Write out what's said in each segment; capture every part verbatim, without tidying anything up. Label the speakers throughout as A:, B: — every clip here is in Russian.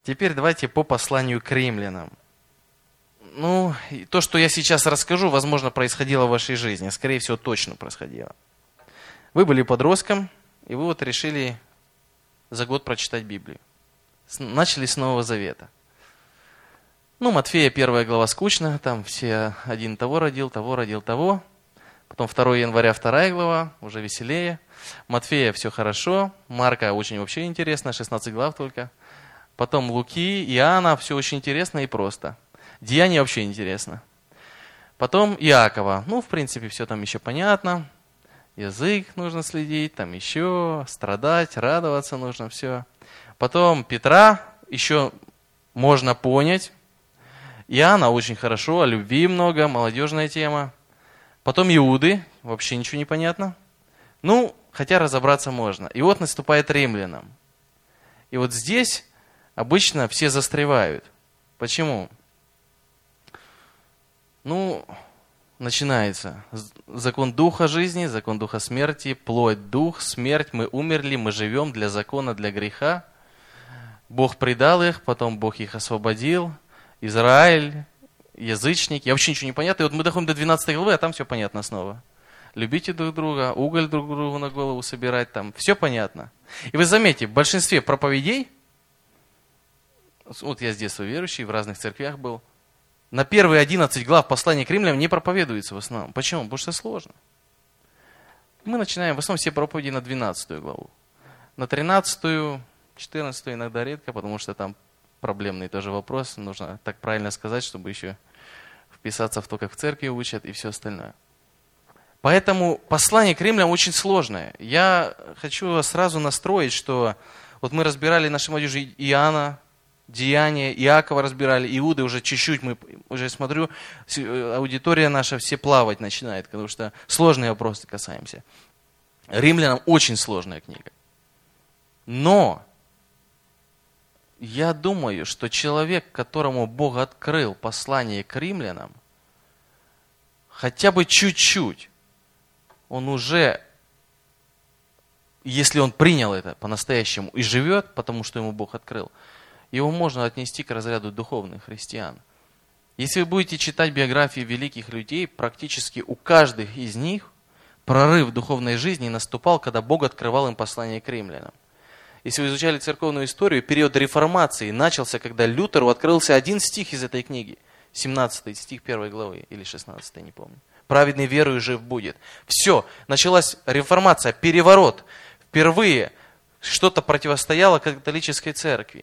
A: Теперь давайте по посланию к римлянам. Ну, то, что я сейчас расскажу, возможно, происходило в вашей жизни. Скорее всего, точно происходило. Вы были подростком, и вы вот решили за год прочитать Библию. Начали с Нового Завета. Ну, Матфея, первая глава скучно, там все один того родил, того родил, того. Потом второго января, вторая глава, уже веселее. Матфея все хорошо, Марка очень вообще интересно, шестнадцать глав только. Потом Луки, Иоанна, все очень интересно и просто. Деяния вообще интересно. Потом Иакова, ну, в принципе, все там еще понятно. Язык нужно следить, там еще страдать, радоваться нужно, все. Потом Петра, еще можно понять. Иоанна очень хорошо, о любви много, молодежная тема. Потом Иуды, вообще ничего не понятно. Ну, хотя разобраться можно. И вот наступает римлянам. И вот здесь обычно все застревают. Почему? Ну, начинается закон духа жизни, закон духа смерти, плоть, дух, смерть, мы умерли, мы живем для закона, для греха. Бог предал их, потом Бог их освободил. Израиль, язычники, вообще ничего не понятно. И вот мы доходим до двенадцатой главы, а там все понятно снова. Любите друг друга, уголь друг другу на голову собирать, там все понятно. И вы заметите, в большинстве проповедей, вот я с детства верующий, в разных церквях был, на первые одиннадцать глав послания к римлянам не проповедуется в основном. Почему? Потому что сложно. Мы начинаем в основном все проповеди на двенадцатую главу. На тринадцатую, четырнадцатую иногда редко, потому что там проблемный тоже вопрос. Нужно так правильно сказать, чтобы еще вписаться в то, как в церкви учат и все остальное. Поэтому послание к римлянам очень сложное. Я хочу сразу настроить, что вот мы разбирали нашей молодежи Иоанна, Деяния, Иакова разбирали, Иуды уже чуть-чуть, мы уже смотрю, аудитория наша все плавать начинает, потому что сложные вопросы касаемся. Римлянам очень сложная книга. Но я думаю, что человек, которому Бог открыл послание к римлянам, хотя бы чуть-чуть, он уже, если он принял это по-настоящему и живет, потому что ему Бог открыл, его можно отнести к разряду духовных христиан. Если вы будете читать биографии великих людей, практически у каждых из них прорыв духовной жизни наступал, когда Бог открывал им послание к римлянам. Если вы изучали церковную историю, период реформации начался, когда Лютеру открылся один стих из этой книги. семнадцатый стих первой главы, или шестнадцатый, не помню. «Праведный верою жив будет». Все, началась реформация, переворот. Впервые что-то противостояло католической церкви.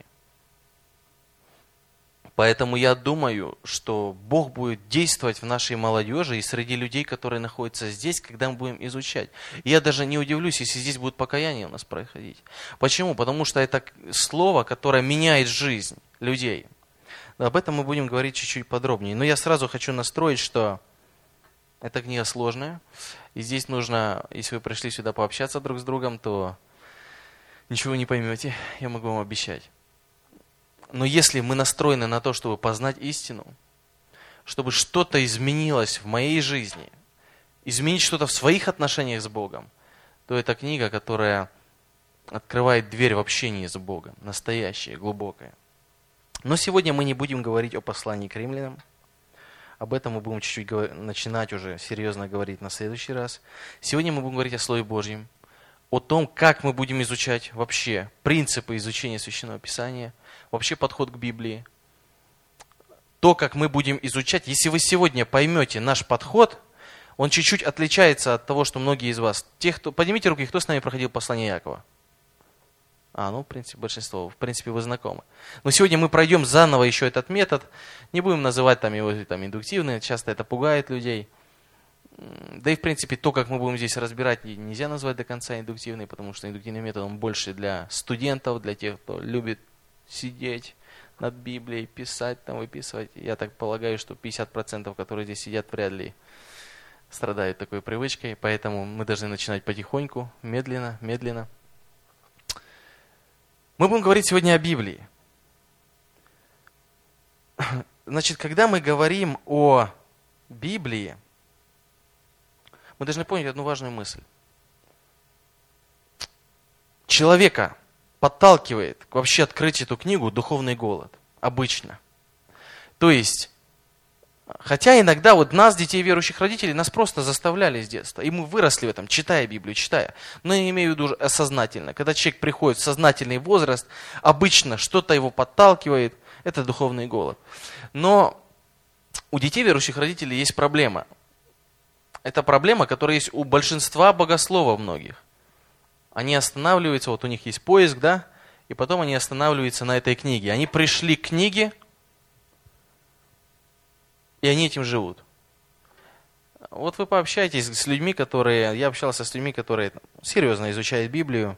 A: Поэтому я думаю, что Бог будет действовать в нашей молодежи и среди людей, которые находятся здесь, когда мы будем изучать. И я даже не удивлюсь, если здесь будет покаяние у нас происходить. Почему? Потому что это слово, которое меняет жизнь людей. Об этом мы будем говорить чуть-чуть подробнее. Но я сразу хочу настроить, что эта книга сложная. И здесь нужно, если вы пришли сюда пообщаться друг с другом, то ничего не поймете, я могу вам обещать. Но если мы настроены на то, чтобы познать истину, чтобы что-то изменилось в моей жизни, изменить что-то в своих отношениях с Богом, то это книга, которая открывает дверь в общении с Богом, настоящая, глубокая. Но сегодня мы не будем говорить о послании к римлянам. Об этом мы будем чуть-чуть начинать уже серьезно говорить на следующий раз. Сегодня мы будем говорить о Слове Божьем, о том, как мы будем изучать вообще принципы изучения Священного Писания, вообще подход к Библии. То, как мы будем изучать, если вы сегодня поймете наш подход, он чуть-чуть отличается от того, что многие из вас. Тех, кто, поднимите руки, кто с нами проходил послание Иакова? А, ну, в принципе, большинство. В принципе, вы знакомы. Но сегодня мы пройдем заново еще этот метод. Не будем называть там его там, индуктивный, часто это пугает людей. Да и, в принципе, то, как мы будем здесь разбирать, нельзя назвать до конца индуктивный, потому что индуктивный метод, он больше для студентов, для тех, кто любит сидеть над Библией, писать, там, выписывать. Я так полагаю, что пятьдесят процентов, которые здесь сидят, вряд ли страдают такой привычкой, поэтому мы должны начинать потихоньку, медленно, медленно. Мы будем говорить сегодня о Библии. Значит, когда мы говорим о Библии, мы должны понять одну важную мысль. Человека, подталкивает вообще открыть эту книгу духовный голод. Обычно. То есть, хотя иногда вот нас, детей верующих родителей, нас просто заставляли с детства. И мы выросли в этом, читая Библию, читая. Но я имею в виду осознательно. Когда человек приходит в сознательный возраст, обычно что-то его подталкивает. Это духовный голод. Но у детей верующих родителей есть проблема. Это проблема, которая есть у большинства богословов многих. Они останавливаются, вот у них есть поиск, да, и потом они останавливаются на этой книге. Они пришли к книге, и они этим живут. Вот вы пообщаетесь с людьми, которые, я общался с людьми, которые серьезно изучают Библию.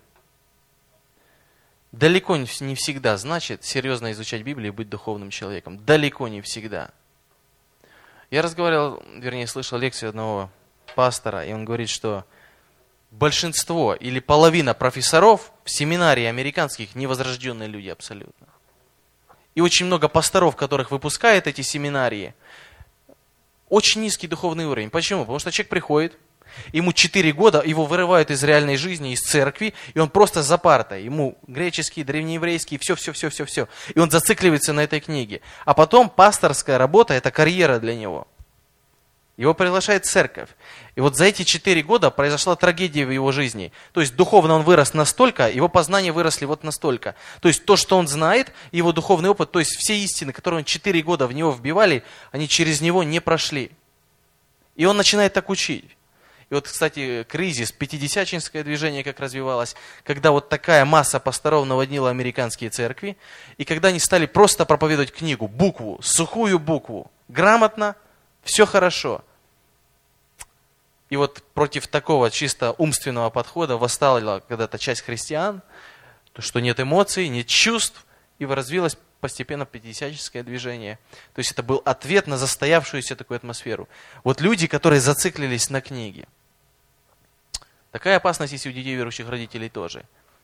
A: Далеко не всегда значит серьезно изучать Библию и быть духовным человеком. Далеко не всегда. Я разговаривал, вернее, слышал лекцию одного пастора, и он говорит, что большинство или половина профессоров в семинарии американских невозрожденные люди абсолютно. И очень много пасторов, которых выпускают эти семинарии, очень низкий духовный уровень. Почему? Потому что человек приходит, ему четыре года, его вырывают из реальной жизни, из церкви, и он просто за партой. Ему греческий, древнееврейский, все-все-все-все-все. И он зацикливается на этой книге. А потом пасторская работа – это карьера для него. Его приглашает церковь. И вот за эти четыре года произошла трагедия в его жизни. То есть духовно он вырос настолько, его познания выросли вот настолько. То есть то, что он знает, его духовный опыт, то есть все истины, которые он четыре года в него вбивали, они через него не прошли. И он начинает так учить. И вот, кстати, кризис, пятидесятническое движение как развивалось, когда вот такая масса пасторов наводнила американские церкви, и когда они стали просто проповедовать книгу, букву, сухую букву, грамотно, все хорошо. И вот против такого чисто умственного подхода восстала когда-то часть христиан, то, что нет эмоций, нет чувств, и развилось постепенно пятидесятническое движение. То есть это был ответ на застоявшуюся такую атмосферу. Вот люди, которые зациклились на книге. Такая опасность есть у детей верующих родителей тоже.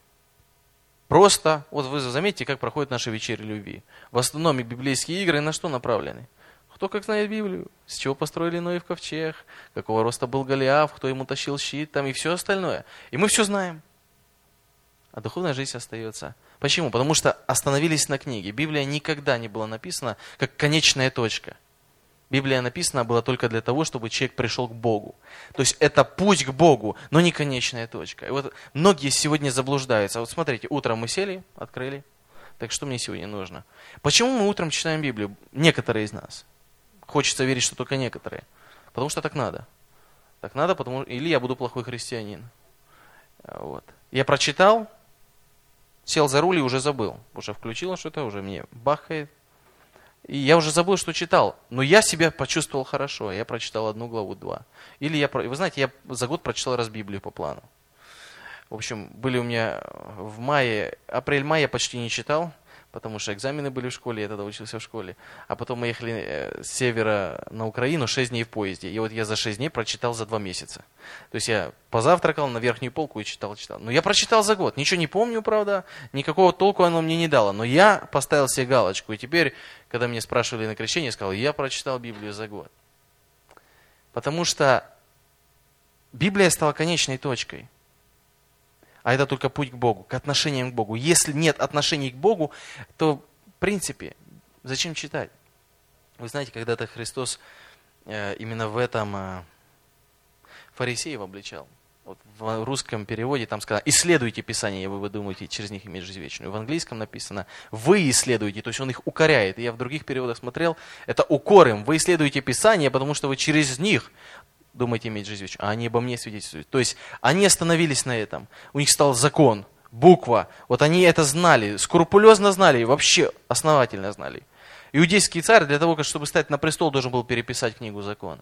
A: Просто, вот вы заметите, как проходят наши вечери любви. В основном библейские игры на что направлены? Кто как знает Библию, с чего построили Ноев ковчег, какого роста был Голиаф, кто ему тащил щит, там и все остальное. И мы все знаем. А духовная жизнь остается. Почему? Потому что остановились на книге. Библия никогда не была написана как конечная точка. Библия написана была только для того, чтобы человек пришел к Богу. То есть это путь к Богу, но не конечная точка. И вот многие сегодня заблуждаются. Вот смотрите, утром мы сели, открыли. Так что мне сегодня нужно? Почему мы утром читаем Библию? Некоторые из нас. Хочется верить, что только некоторые. Потому что так надо. Так надо, потому или я буду плохой христианин. Вот. Я прочитал, сел за руль и уже забыл. Уже включила что-то, уже мне бахает. И я уже забыл, что читал. Но я себя почувствовал хорошо. Я прочитал одну главу, два. Или я, вы знаете, я за год прочитал раз Библию по плану. В общем, были у меня в мае, апрель-май я почти не читал, потому что экзамены были в школе, я тогда учился в школе. А потом мы ехали с севера на Украину шесть дней в поезде. И вот я за шесть дней прочитал за два месяца. То есть я позавтракал на верхнюю полку и читал, читал. Но я прочитал за год. Ничего не помню, правда. Никакого толку оно мне не дало. Но я поставил себе галочку. И теперь, когда меня спрашивали на крещение, я сказал, я прочитал Библию за год. Потому что Библия стала конечной точкой. А это только путь к Богу, к отношениям к Богу. Если нет отношений к Богу, то, в принципе, зачем читать? Вы знаете, когда-то Христос э, именно в этом э, фарисеев обличал. Вот в русском переводе там сказано, исследуйте Писание, вы, вы думаете, через них иметь жизнь вечную. В английском написано, вы исследуете, то есть он их укоряет. И я в других переводах смотрел, это укор им. Вы исследуете Писание, потому что вы через них думаете иметь жизнь вечную, а они обо мне свидетельствуют. То есть они остановились на этом. У них стал закон, буква. Вот они это знали, скрупулезно знали, вообще основательно знали. Иудейский царь для того, чтобы стать на престол, должен был переписать книгу закона.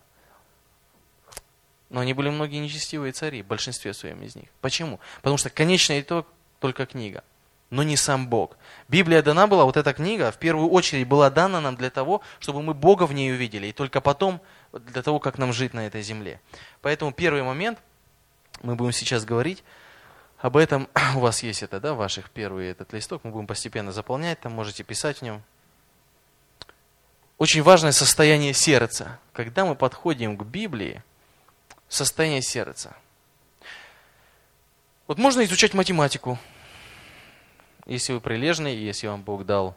A: Но они были многие нечестивые цари, в большинстве своем из них. Почему? Потому что конечный итог только книга, но не сам Бог. Библия дана была, вот эта книга, в первую очередь была дана нам для того, чтобы мы Бога в ней увидели, и только потом для того, как нам жить на этой земле. Поэтому первый момент, мы будем сейчас говорить об этом. У вас есть это, да, ваших первый этот листок, мы будем постепенно заполнять, там можете писать в нем. Очень важное состояние сердца. Когда мы подходим к Библии, состояние сердца. Вот можно изучать математику. если вы прилежный, если вам Бог дал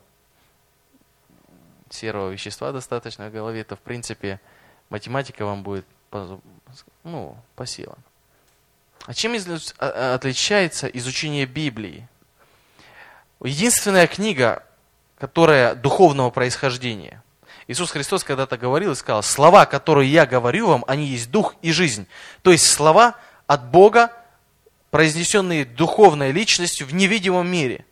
A: серого вещества достаточно в голове, то в принципе математика вам будет по, ну, по силам. А чем отличается изучение Библии? Единственная книга, которая духовного происхождения. Иисус Христос когда-то говорил и сказал: слова, которые я говорю вам, они есть дух и жизнь. То есть слова от Бога, произнесенные духовной личностью в невидимом мире.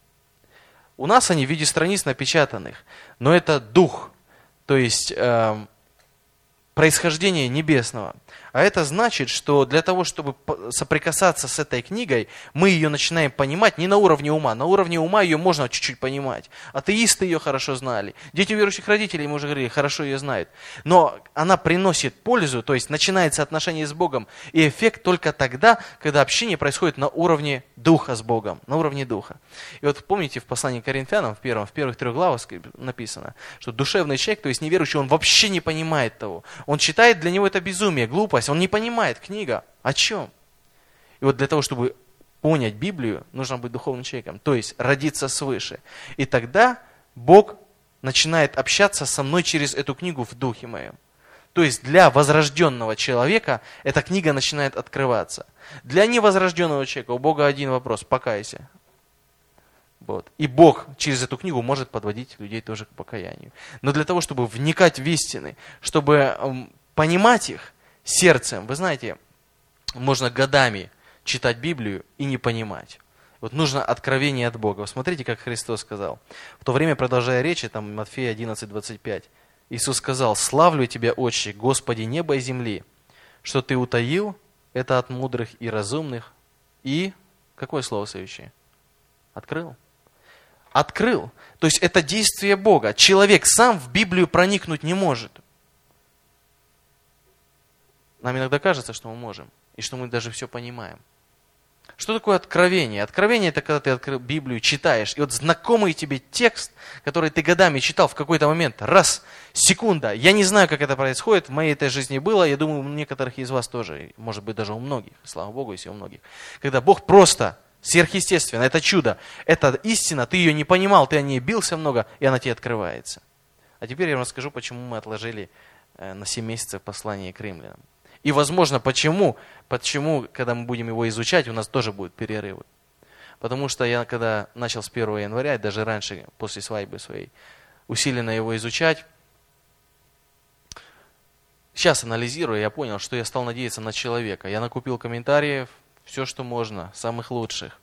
A: У нас они в виде страниц напечатанных, но это дух, то есть э, происхождение небесного. А это значит, что для того, чтобы соприкасаться с этой книгой, мы ее начинаем понимать не на уровне ума. На уровне ума ее можно чуть-чуть понимать. Атеисты ее хорошо знали. Дети верующих родителей, мы уже говорили, хорошо ее знают. Но она приносит пользу, то есть начинается отношение с Богом. И эффект только тогда, когда общение происходит на уровне духа с Богом. На уровне духа. И вот помните, в послании к Коринфянам, в, первом, в первых трех главах написано, что душевный человек, то есть неверующий, он вообще не понимает того. Он считает, для него это безумие, глупость. Он не понимает, книга о чем. И вот для того, чтобы понять Библию, нужно быть духовным человеком, то есть родиться свыше. И тогда Бог начинает общаться со мной через эту книгу в духе моем. То есть для возрожденного человека эта книга начинает открываться. Для невозрожденного человека у Бога один вопрос: покайся. Вот. И Бог через эту книгу может подводить людей тоже к покаянию. Но для того, чтобы вникать в истины, чтобы понимать их сердцем, вы знаете, можно годами читать Библию и не понимать. Вот нужно откровение от Бога. Смотрите, как Христос сказал. В то время, продолжая речи, там Матфея одиннадцать двадцать пять, Иисус сказал: «Славлю Тебя, Отче, Господи неба и земли, что Ты утаил это от мудрых и разумных». И, какое слово следующее? Открыл. Открыл. То есть это действие Бога. Человек сам в Библию проникнуть не может. Нам иногда кажется, что мы можем, и что мы даже все понимаем. Что такое откровение? Откровение – это когда ты открыл Библию, читаешь, и вот знакомый тебе текст, который ты годами читал в какой-то момент, раз, секунда, я не знаю, как это происходит, в моей этой жизни было, я думаю, у некоторых из вас тоже, может быть, даже у многих, слава Богу, если у многих, когда Бог просто сверхъестественно, это чудо, это истина, ты ее не понимал, ты о ней бился много, и она тебе открывается. А теперь я вам расскажу, почему мы отложили на семь месяцев послание к римлянам. И, возможно, почему, почему, когда мы будем его изучать, у нас тоже будут перерывы. Потому что я, когда начал с первого января, даже раньше, после свадьбы своей, усиленно его изучать, сейчас анализируя, я понял, что я стал надеяться на человека. Я накупил комментариев, все, что можно, самых лучших.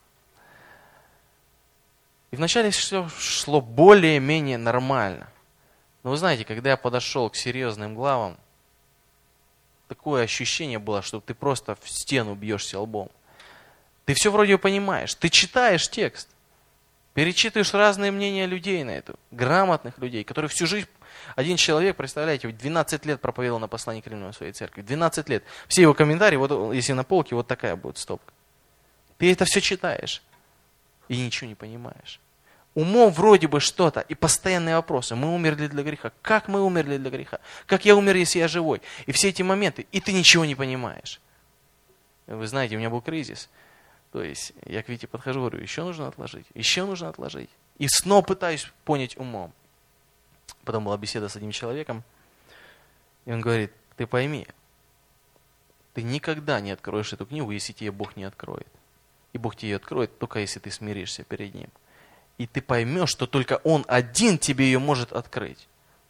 A: И вначале все шло более-менее нормально. Но вы знаете, когда я подошел к серьезным главам, такое ощущение было, что ты просто в стену бьешься лбом. Ты все вроде понимаешь, ты читаешь текст, перечитываешь разные мнения людей на эту, грамотных людей, которые всю жизнь, один человек, представляете, двенадцать лет проповедовал на послании к римлянам в своей церкви, двенадцать лет. Все его комментарии, вот если на полке, вот такая будет стопка. Ты это все читаешь и ничего не понимаешь. Умом вроде бы что-то, и постоянные вопросы. Мы умерли для греха. Как мы умерли для греха? Как я умер, если я живой? И все эти моменты, и ты ничего не понимаешь. Вы знаете, у меня был кризис. То есть я к Вите подхожу, говорю, еще нужно отложить, еще нужно отложить. И снова пытаюсь понять умом. Потом была беседа с одним человеком, и он говорит: ты пойми, ты никогда не откроешь эту книгу, если тебе Бог не откроет. И Бог тебе ее откроет, только если ты смиришься перед Ним. И ты поймешь, что только Он один тебе ее может открыть.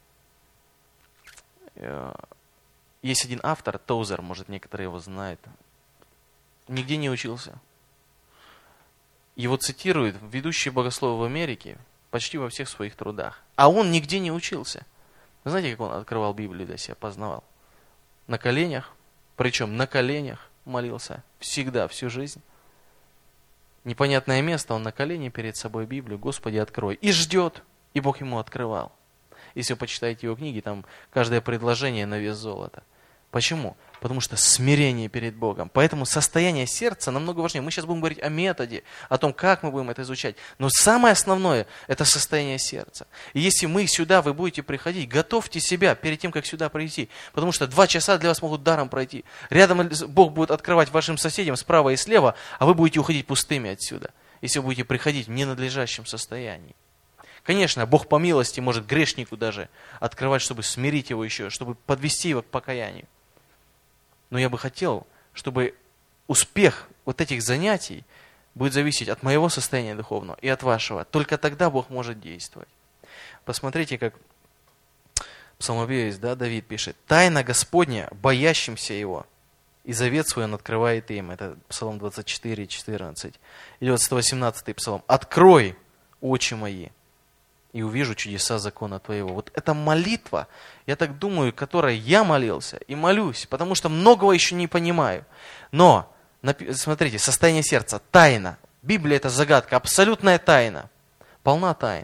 A: Есть один автор, Тозер, может, некоторые его знают. Нигде не учился. Его цитируют ведущие богословы в Америке почти во всех своих трудах. А он нигде не учился. Вы знаете, как он открывал Библию для себя, познавал? На коленях, причем на коленях молился всегда, всю жизнь. Непонятное место, он на колени перед собой Библию, Господи, открой. И ждет, и Бог ему открывал. Если вы почитаете его книги, там каждое предложение на вес золота. Почему? Потому что смирение перед Богом. Поэтому состояние сердца намного важнее. Мы сейчас будем говорить о методе, о том, как мы будем это изучать. Но самое основное – это состояние сердца. И если мы сюда, вы будете приходить, готовьте себя перед тем, как сюда прийти. Потому что два часа для вас могут даром пройти. Рядом Бог будет открывать вашим соседям справа и слева, а вы будете уходить пустыми отсюда. если вы будете приходить в ненадлежащем состоянии. Конечно, Бог по милости может грешнику даже открывать, чтобы смирить его еще, чтобы подвести его к покаянию. Но я бы хотел, чтобы успех вот этих занятий будет зависеть от моего состояния духовного и от вашего. Только тогда Бог может действовать. Посмотрите, как псалмопевец, да, Давид пишет: «Тайна Господня, боящимся Его, и завет свой Он открывает им». Это Псалом двадцать четыре, четырнадцать. Или вот сто восемнадцатый Псалом: «Открой очи мои, и увижу чудеса закона Твоего». Вот эта молитва, я так думаю, которой я молился и молюсь, потому что многого еще не понимаю. Но, смотрите, состояние сердца, тайна. Библия – это загадка, абсолютная тайна, полна тайн.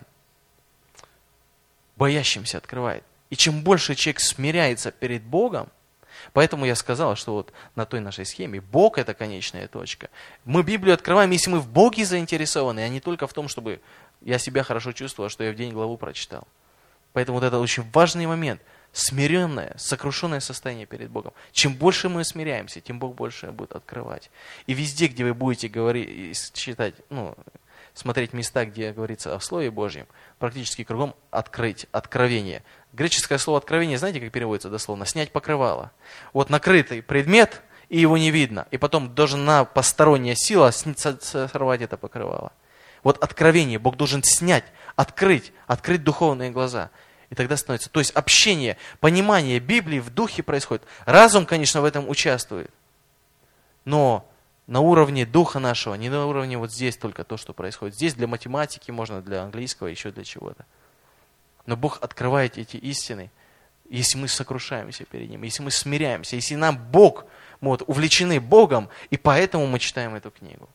A: Боящимся открывает. И чем больше человек смиряется перед Богом, поэтому я сказал, что вот на той нашей схеме Бог – это конечная точка. Мы Библию открываем, если мы в Боге заинтересованы, а не только в том, чтобы я себя хорошо чувствовал, что я в день главу прочитал. Поэтому вот это очень важный момент. Смиренное, сокрушенное состояние перед Богом. Чем больше мы смиряемся, тем Бог больше будет открывать. И везде, где вы будете говорить, читать, ну, смотреть места, где говорится о Слове Божьем, практически кругом открыть, откровение. Греческое слово откровение, знаете, как переводится дословно? Снять покрывало. Вот накрытый предмет, и его не видно. И потом должна посторонняя сила сорвать это покрывало. Вот откровение Бог должен снять, открыть, открыть духовные глаза. И тогда становится, то есть общение, понимание Библии в духе происходит. Разум, конечно, в этом участвует. Но на уровне духа нашего, не на уровне вот здесь только то, что происходит. Здесь для математики можно, для английского, еще для чего-то. Но Бог открывает эти истины, если мы сокрушаемся перед Ним, если мы смиряемся, если нам Бог, мы вот увлечены Богом, и поэтому мы читаем эту книгу.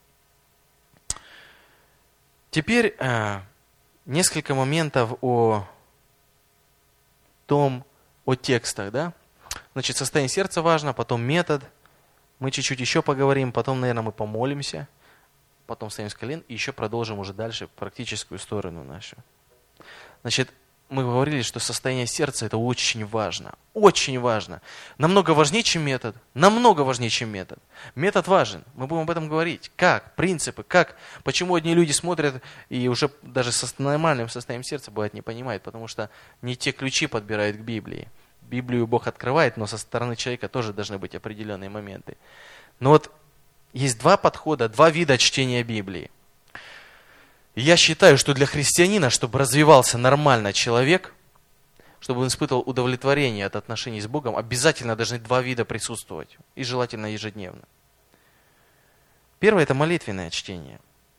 A: Теперь э, несколько моментов о том, о текстах, да? Значит, состояние сердца важно, потом метод. Мы чуть-чуть еще поговорим, потом, наверное, мы помолимся, потом встанем с колен и еще продолжим уже дальше практическую сторону нашу. Значит, мы говорили, что состояние сердца – это очень важно. Очень важно. Намного важнее, чем метод. Намного важнее, чем метод. Метод важен. Мы будем об этом говорить. Как? Принципы. Как? Почему одни люди смотрят и уже даже с нормальным состоянием сердца бывает не понимают, потому что не те ключи подбирают к Библии. Библию Бог открывает, но со стороны человека тоже должны быть определенные моменты. Но вот есть два подхода, два вида чтения Библии. Я считаю, что для христианина, чтобы развивался нормально человек, чтобы он испытывал удовлетворение от отношений с Богом, обязательно должны два вида присутствовать, и желательно ежедневно. Первое – это молитвенное чтение.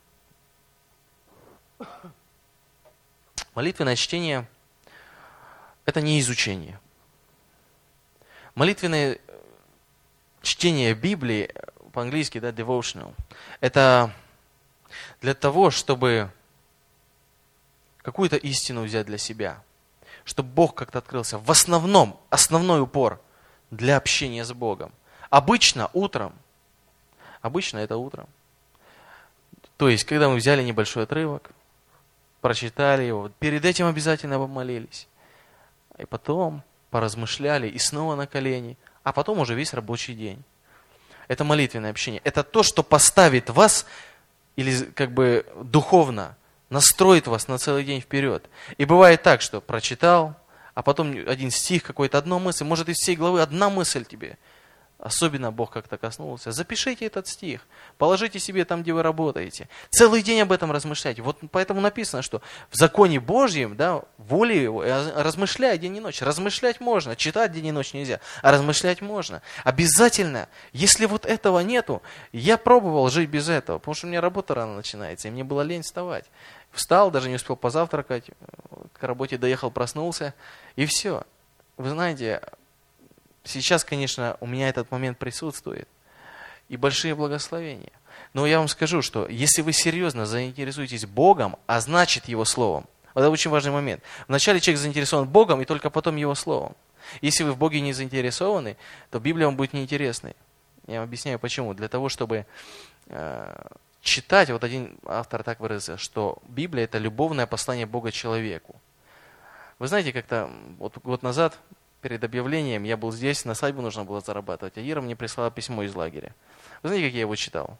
A: Молитвенное чтение – это не изучение. Молитвенное чтение Библии, по-английски, да, devotional, это для того, чтобы какую-то истину взять для себя, чтобы Бог как-то открылся. В основном, основной упор для общения с Богом. Обычно утром, обычно это утром. То есть, когда мы взяли небольшой отрывок, прочитали его, перед этим обязательно помолились, и потом поразмышляли, и снова на колени, а потом уже весь рабочий день. Это молитвенное общение. Это то, что поставит вас, или как бы духовно настроит вас на целый день вперед. И бывает так, что прочитал, а потом один стих, какой-то одна мысль, может из всей главы одна мысль тебе. Особенно Бог как-то коснулся. Запишите этот стих, положите себе там, где вы работаете. Целый день об этом размышляйте. Вот поэтому написано, что в законе Божьем, да, воле Его, размышляй день и ночь. Размышлять можно, читать день и ночь нельзя, а размышлять можно. Обязательно, если вот этого нету, я пробовал жить без этого, потому что у меня работа рано начинается, и мне было лень вставать. Встал, даже не успел позавтракать, к работе доехал, проснулся, и все. Вы знаете, сейчас, конечно, у меня этот момент присутствует, и большие благословения. Но я вам скажу, что если вы серьезно заинтересуетесь Богом, а значит Его Словом, вот это очень важный момент. Вначале человек заинтересован Богом, и только потом Его Словом. Если вы в Боге не заинтересованы, то Библия вам будет неинтересной. Я вам объясняю почему. Для того, чтобы э, читать, вот один автор так выразился, что Библия – это любовное послание Бога человеку. Вы знаете, как-то вот год назад, перед объявлением, я был здесь, на свадьбу нужно было зарабатывать, а Ира мне прислала письмо из лагеря. Вы знаете, как я его читал?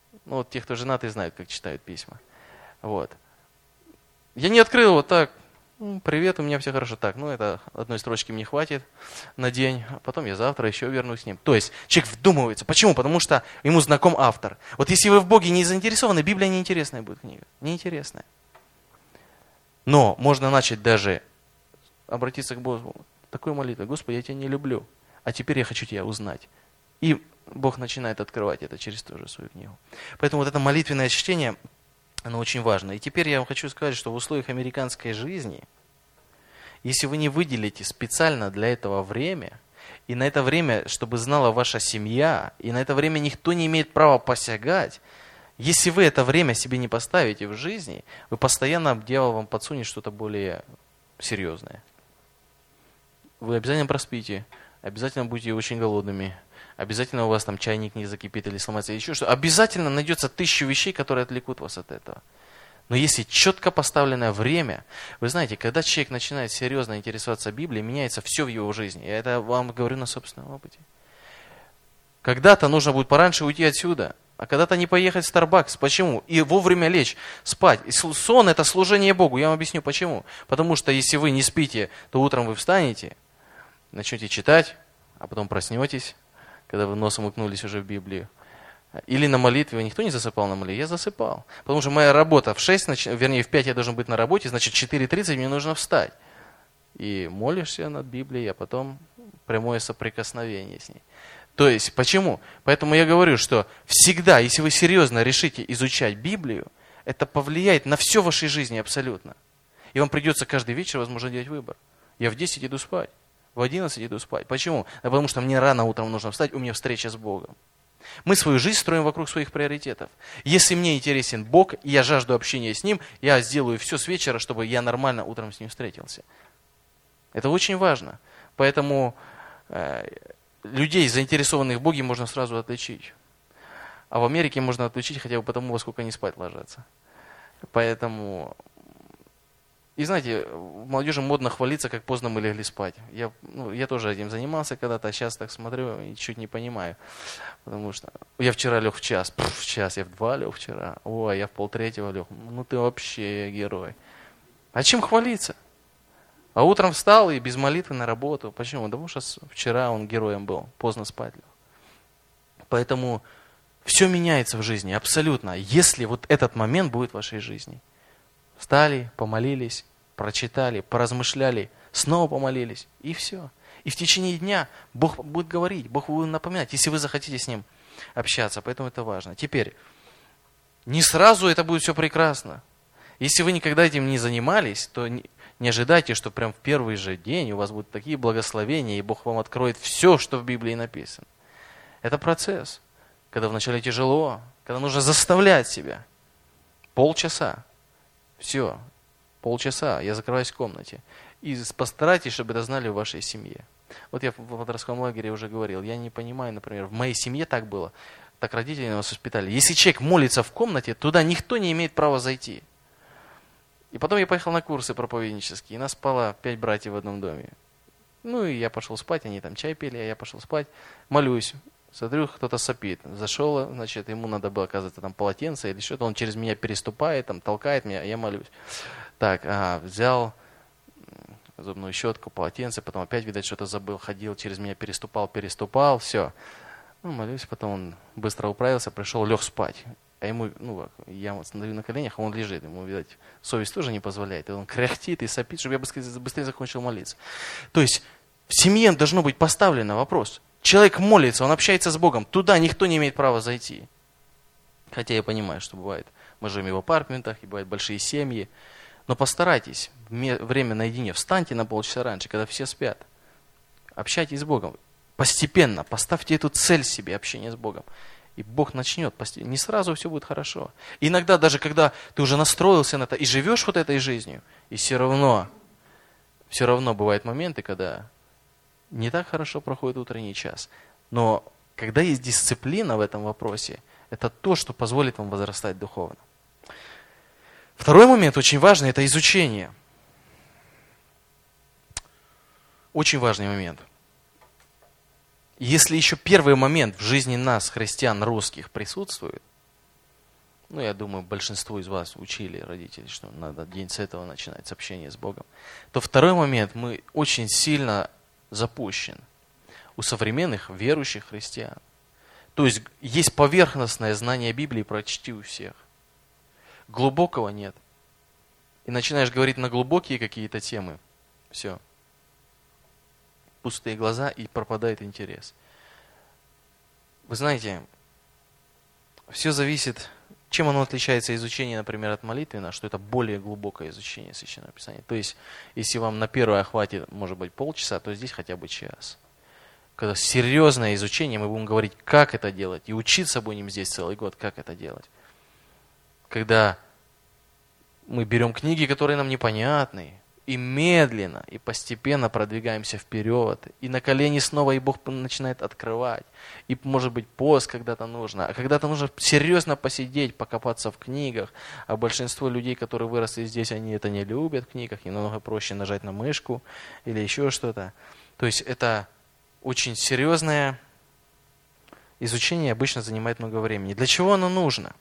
A: Ну, вот те, кто женатые, знают, как читают письма. Вот. Я не открыл вот так. Привет, у меня все хорошо. Так, ну это одной строчки мне хватит на день, а потом я завтра еще вернусь с ним. То есть человек вдумывается. Почему? Потому что ему знаком автор. Вот если вы в Боге не заинтересованы, Библия неинтересная будет книга. Неинтересная. Но можно начать даже обратиться к Богу. Такой молитвой: Господи, я тебя не люблю, а теперь я хочу тебя узнать. И Бог начинает открывать это через ту же свою книгу. Поэтому вот это молитвенное чтение, оно очень важно. И теперь я вам хочу сказать, что в условиях американской жизни, если вы не выделите специально для этого время, и на это время, чтобы знала ваша семья, и на это время никто не имеет права посягать, если вы это время себе не поставите в жизни, вы постоянно, дьявол вам подсунет что-то более серьезное. Вы обязательно проспите, обязательно будете очень голодными, обязательно у вас там чайник не закипит или сломается, или еще что. Обязательно найдется тысячу вещей, которые отвлекут вас от этого. Но если четко поставленное время, вы знаете, когда человек начинает серьезно интересоваться Библией, меняется все в его жизни. Я это вам говорю на собственном опыте. Когда-то нужно будет пораньше уйти отсюда, а когда-то не поехать в Starbucks. Почему? И вовремя лечь, спать. И сон – это служение Богу. Я вам объясню, почему. Потому что если вы не спите, то утром вы встанете, начнете читать, а потом проснетесь, когда вы носом уткнулись уже в Библию. Или на молитве. Никто не засыпал на молитве? Я засыпал. Потому что моя работа в шесть, вернее в пять я должен быть на работе, значит в четыре тридцать мне нужно встать. И молишься над Библией, а потом прямое соприкосновение с ней. То есть, почему? Поэтому я говорю, что всегда, если вы серьезно решите изучать Библию, это повлияет на все в вашей жизни абсолютно. И вам придется каждый вечер, возможно, делать выбор. Я в десять иду спать. В одиннадцать иду спать. Почему? Да потому что мне рано утром нужно встать, у меня встреча с Богом. Мы свою жизнь строим вокруг своих приоритетов. Если мне интересен Бог, и я жажду общения с Ним, я сделаю все с вечера, чтобы я нормально утром с Ним встретился. Это очень важно. Поэтому э, людей, заинтересованных в Боге, можно сразу отличить. А в Америке можно отличить хотя бы потому, во сколько они спать ложатся. Поэтому... И знаете, в молодежи модно хвалиться, как поздно мы легли спать. Я, ну, я тоже этим занимался когда-то, а сейчас так смотрю и чуть не понимаю. Потому что я вчера лег в час, пфф, в час, я в два лег вчера. Ой, я в полтретьего лег. Ну ты вообще герой. А чем хвалиться? А утром встал и без молитвы на работу. Почему? Да потому что вчера он героем был, поздно спать лег. Поэтому все меняется в жизни, абсолютно, если вот этот момент будет в вашей жизни. Встали, помолились, прочитали, поразмышляли, снова помолились, и все. И в течение дня Бог будет говорить, Бог будет напоминать, если вы захотите с Ним общаться, поэтому это важно. Теперь, не сразу это будет все прекрасно. Если вы никогда этим не занимались, то не, не ожидайте, что прям в первый же день у вас будут такие благословения, и Бог вам откроет все, что в Библии написано. Это процесс, когда вначале тяжело, когда нужно заставлять себя. Полчаса. Все, полчаса, я закрываюсь в комнате. И постарайтесь, чтобы это знали в вашей семье. Вот я в подростковом лагере уже говорил, я не понимаю, например, в моей семье так было, так родители нас воспитали. Если человек молится в комнате, туда никто не имеет права зайти. И потом я поехал на курсы проповеднические, и нас спало пять братьев в одном доме. Ну и я пошел спать, они там чай пили, а я пошел спать, молюсь. Смотрю, кто-то сопит. Зашел, значит, ему надо было, оказывается, там полотенце или что-то. Он через меня переступает, там, толкает меня, я молюсь. Так, ага, взял зубную щетку, полотенце, потом опять, видать, что-то забыл, ходил, через меня переступал, переступал, все. Ну, молюсь, потом он быстро управился, пришел, лег спать. А ему, ну, я вот смотрю на коленях, а он лежит. Ему, видать, совесть тоже не позволяет. И он кряхтит и сопит, чтобы я быстрее, быстрее закончил молиться. То есть в семье должно быть поставлен вопрос. Человек молится, он общается с Богом. Туда никто не имеет права зайти. Хотя я понимаю, что бывает. Мы живем и в апартментах, и бывают большие семьи. Но постарайтесь, время наедине, встаньте на полчаса раньше, когда все спят. Общайтесь с Богом. Постепенно поставьте эту цель себе, общение с Богом. И Бог начнет. Не сразу все будет хорошо. И иногда даже когда ты уже настроился на это и живешь вот этой жизнью, и все равно, все равно бывают моменты, когда не так хорошо проходит утренний час. Но когда есть дисциплина в этом вопросе, это то, что позволит вам возрастать духовно. Второй момент очень важный – это изучение. Очень важный момент. Если еще первый момент в жизни нас, христиан русских, присутствует, Ну, я думаю, большинство из вас учили родителей, что надо день с этого начинать, с общения с Богом. То второй момент, мы очень сильно запущен у современных верующих христиан. То есть есть поверхностное знание Библии почти у всех. Глубокого нет. И начинаешь говорить на глубокие какие-то темы. Все. Пустые глаза, и пропадает интерес. Вы знаете, все зависит, чем оно отличается изучение, например, от молитвенного, что это более глубокое изучение Священного Писания. То есть, если вам на первое хватит, может быть, полчаса, то здесь хотя бы час. Когда серьезное изучение, мы будем говорить, как это делать, и учиться будем здесь целый год, как это делать. Когда мы берем книги, которые нам непонятны, и медленно, и постепенно продвигаемся вперед, и на колени снова, и Бог начинает открывать. И, может быть, пост когда-то нужно, а когда-то нужно серьезно посидеть, покопаться в книгах. А большинство людей, которые выросли здесь, они это не любят в книгах, им намного проще нажать на мышку или еще что-то. То есть это очень серьезное изучение, обычно занимает много времени. Для чего оно нужно?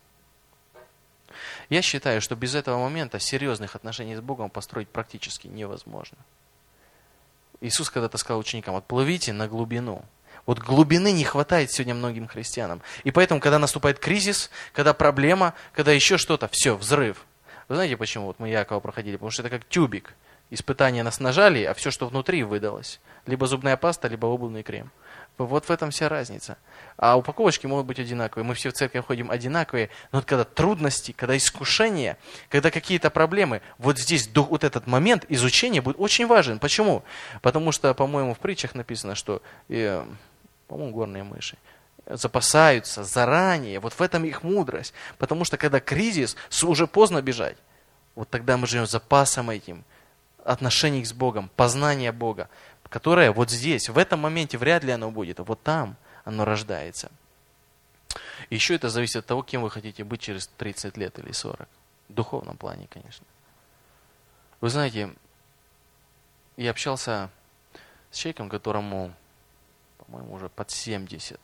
A: Я считаю, что без этого момента серьезных отношений с Богом построить практически невозможно. Иисус когда-то сказал ученикам, отплывите на глубину. Вот глубины не хватает сегодня многим христианам. И поэтому, когда наступает кризис, когда проблема, когда еще что-то, все, взрыв. Вы знаете почему? Вот мы Якова проходили, потому что это как тюбик. Испытания нас нажали, а все, что внутри, выдалось. Либо зубная паста, либо обувный крем. Вот в этом вся разница. А упаковочки могут быть одинаковые. Мы все в церковь ходим одинаковые. Но вот когда трудности, когда искушения, когда какие-то проблемы, вот здесь вот этот момент изучения будет очень важен. Почему? Потому что, по-моему, в притчах написано, что, э, по-моему, горные мыши запасаются заранее. Вот в этом их мудрость. Потому что когда кризис, уже поздно бежать. Вот тогда мы живем запасом этим. Отношений с Богом, познания Бога, которое вот здесь, в этом моменте вряд ли оно будет, а вот там оно рождается. И еще это зависит от того, кем вы хотите быть через тридцать лет или сорок. В духовном плане, конечно. Вы знаете, я общался с человеком, которому, по-моему, уже под семьдесят.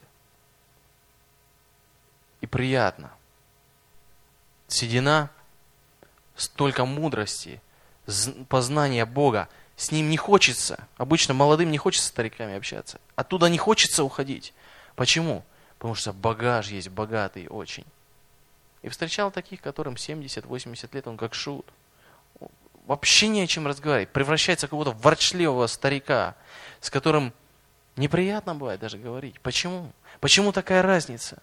A: И приятно. Седина, столько мудрости, познания Бога. С ним не хочется, обычно молодым не хочется с стариками общаться. Оттуда не хочется уходить. Почему? Потому что багаж есть богатый очень. И встречал таких, которым семьдесят-восемьдесят лет, он как шут. Вообще не о чем разговаривать. Превращается в какого-то ворчливого старика, с которым неприятно бывает даже говорить. Почему? Почему такая разница?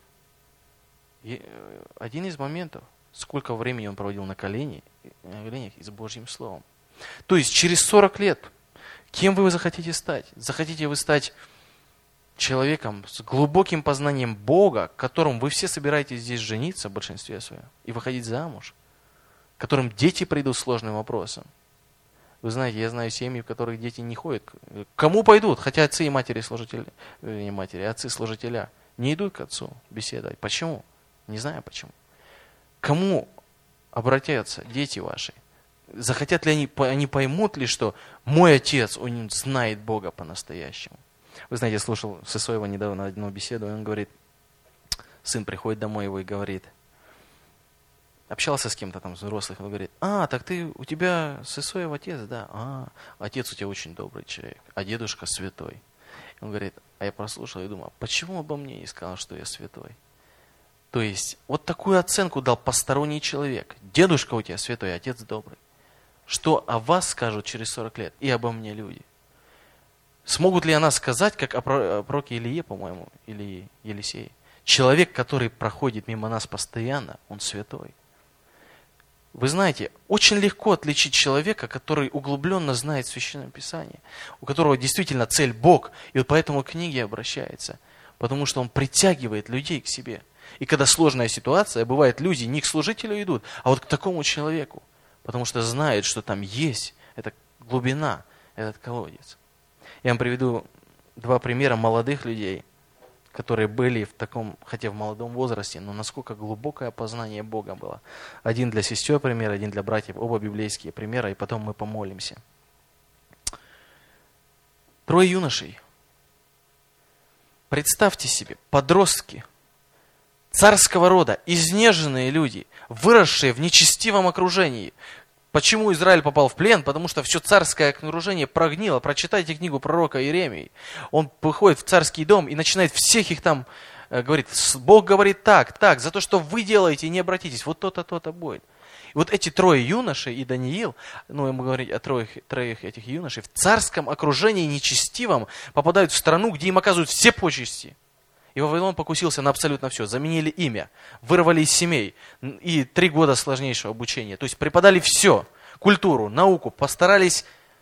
A: И один из моментов, сколько времени он проводил на коленях, на коленях и с Божьим Словом. То есть через сорок лет, кем вы захотите стать? Захотите вы стать человеком с глубоким познанием Бога, которым вы все собираетесь здесь жениться в большинстве своем и выходить замуж, которым дети придут с сложным вопросом. Вы знаете, я знаю семьи, в которых дети не ходят. К кому пойдут? Хотя отцы и матери служители, не матери, а отцы служителя не идут к отцу беседовать. Почему? Не знаю почему. Кому обратятся дети ваши? Захотят ли они, они поймут ли, что мой отец, он знает Бога по-настоящему? Вы знаете, я слушал Сысоева недавно одну беседу, и он говорит, сын приходит домой его и говорит, общался с кем-то там, с взрослых, он говорит, а, так ты, у тебя Сысоев отец, да? А, отец у тебя очень добрый человек, а дедушка святой. Он говорит, а я прослушал и думал, почему обо мне не сказал, что я святой? То есть, вот такую оценку дал посторонний человек. Дедушка у тебя святой, отец добрый. Что о вас скажут через сорок лет и обо мне люди? Смогут ли о нас сказать, как о пророке Илие, по-моему, или Елисее? Человек, который проходит мимо нас постоянно, он святой. Вы знаете, очень легко отличить человека, который углубленно знает Священное Писание, у которого действительно цель Бог, и вот поэтому к книге обращается, потому что он притягивает людей к себе. И когда сложная ситуация, бывает, люди не к служителю идут, а вот к такому человеку. Потому что знают, что там есть эта глубина, этот колодец. Я вам приведу два примера молодых людей, которые были в таком, хотя в молодом возрасте, но насколько глубокое познание Бога было. Один для сестер пример, один для братьев, оба библейские примера, и потом мы помолимся. Трое юношей. Представьте себе, подростки, царского рода, изнеженные люди, выросшие в нечестивом окружении. Почему Израиль попал в плен? Потому что все царское окружение прогнило. Прочитайте книгу пророка Иеремии. Он выходит в царский дом и начинает всех их там э, говорить. Бог говорит так, так, за то, что вы делаете, не обратитесь, вот то-то, то-то будет. И вот эти трое юношей и Даниил, ну, мы говорим о троих, троих этих юношей, в царском окружении нечестивом попадают в страну, где им оказывают все почести. И Вавилон покусился на абсолютно все. Заменили имя, вырвали из семей. И три года сложнейшего обучения. То есть преподали все. Культуру, науку. Постарались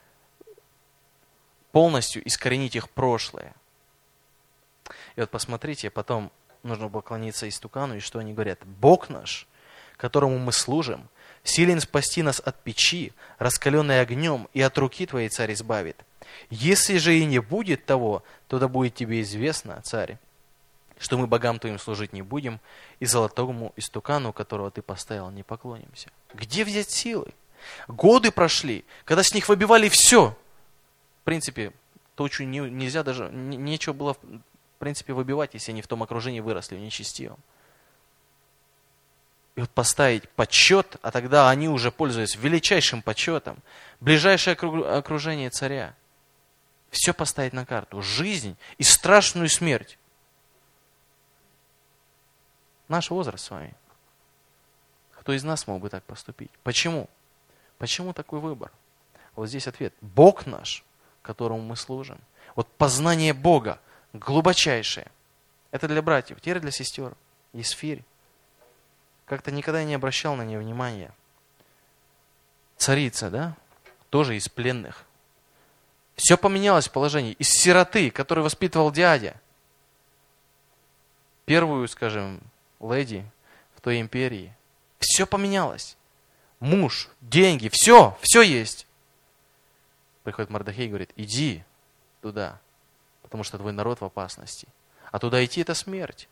A: полностью искоренить их прошлое. И вот посмотрите, потом нужно поклониться истукану. И что они говорят? Бог наш, которому мы служим, силен спасти нас от печи, раскаленной огнем, и от руки твоей царь избавит. Если же и не будет того, то да будет тебе известно, царь, что мы богам твоим служить не будем, и золотому истукану, которого ты поставил, не поклонимся. Где взять силы? Годы прошли, когда с них выбивали все. В принципе, точу не, нельзя даже, не, нечего было в принципе выбивать, если они в том окружении выросли, в нечестивом. И вот поставить почет, а тогда они уже пользуются величайшим почетом, ближайшее окружение царя. Все поставить на карту. Жизнь и страшную смерть. Наш возраст с вами. Кто из нас мог бы так поступить? Почему? Почему такой выбор? Вот здесь ответ. Бог наш, которому мы служим. Вот познание Бога, глубочайшее. Это для братьев, теперь для сестер. Есфирь. Как-то никогда не обращал на нее внимания. Царица, да? Тоже из пленных. Все поменялось в положении. Из сироты, которую воспитывал дядя. Первую, скажем, леди в той империи. Все поменялось. Муж, деньги, все, все есть. Приходит Мордехей и говорит, иди туда, потому что твой народ в опасности. А туда идти это смерть.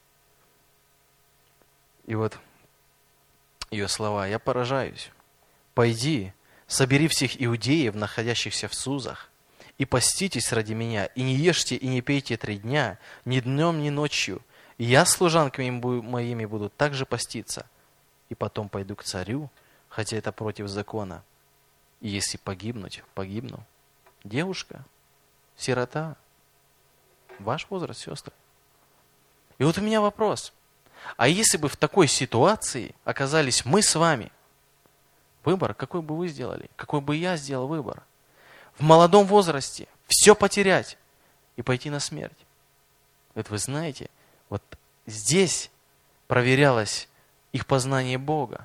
A: И вот ее слова, я поражаюсь. Пойди, собери всех иудеев, находящихся в Сузах, и поститесь ради меня, и не ешьте, и не пейте три дня, ни днем, ни ночью. И я с служанками моими буду также поститься. И потом пойду к царю, хотя это против закона. И если погибнуть, погибну. Девушка, сирота, ваш возраст, сестры. И вот у меня вопрос. А если бы в такой ситуации оказались мы с вами, выбор какой бы вы сделали? Какой бы я сделал выбор? В молодом возрасте все потерять и пойти на смерть. Это вы знаете, вот здесь проверялось их познание Бога.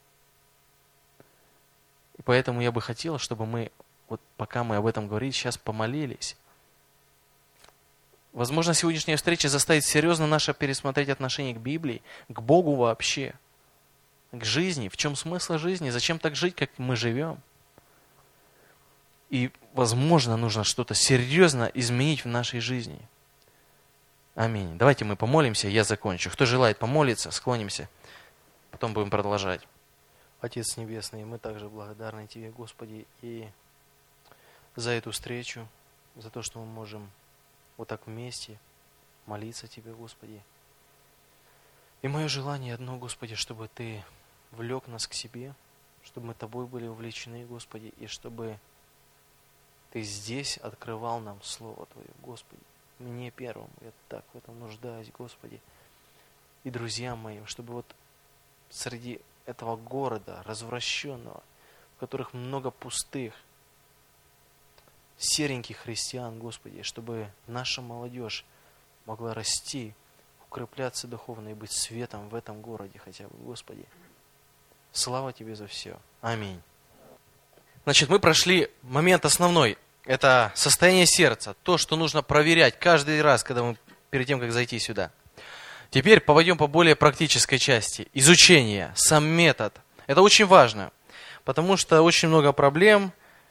A: И поэтому я бы хотел, чтобы мы, вот пока мы об этом говорили, сейчас помолились. Возможно, сегодняшняя встреча заставит серьезно наше пересмотреть отношение к Библии, к Богу вообще, к жизни. В чем смысл жизни? Зачем так жить, как мы живем? И, возможно, нужно что-то серьезно изменить в нашей жизни. Аминь. Давайте мы помолимся, я закончу. Кто желает помолиться, склонимся. Потом будем продолжать. Отец Небесный, мы также благодарны Тебе, Господи, и за эту встречу, за то, что мы можем вот так вместе молиться Тебе, Господи. И мое желание одно, Господи, чтобы Ты влек нас к себе, чтобы мы Тобой были увлечены, Господи, и чтобы Ты здесь открывал нам Слово Твое, Господи. Мне первому, я так в этом нуждаюсь, Господи. И друзьям моим, чтобы вот среди этого города развращенного, в которых много пустых, сереньких христиан, Господи, чтобы наша молодежь могла расти, укрепляться духовно и быть светом в этом городе хотя бы, Господи. Слава Тебе за все. Аминь. Значит, мы прошли момент основной. Это состояние сердца, то, что нужно проверять каждый раз, когда мы перед тем, как зайти сюда. Теперь пойдем по более практической части. Изучение, сам метод. Это очень важно, потому что очень много проблем.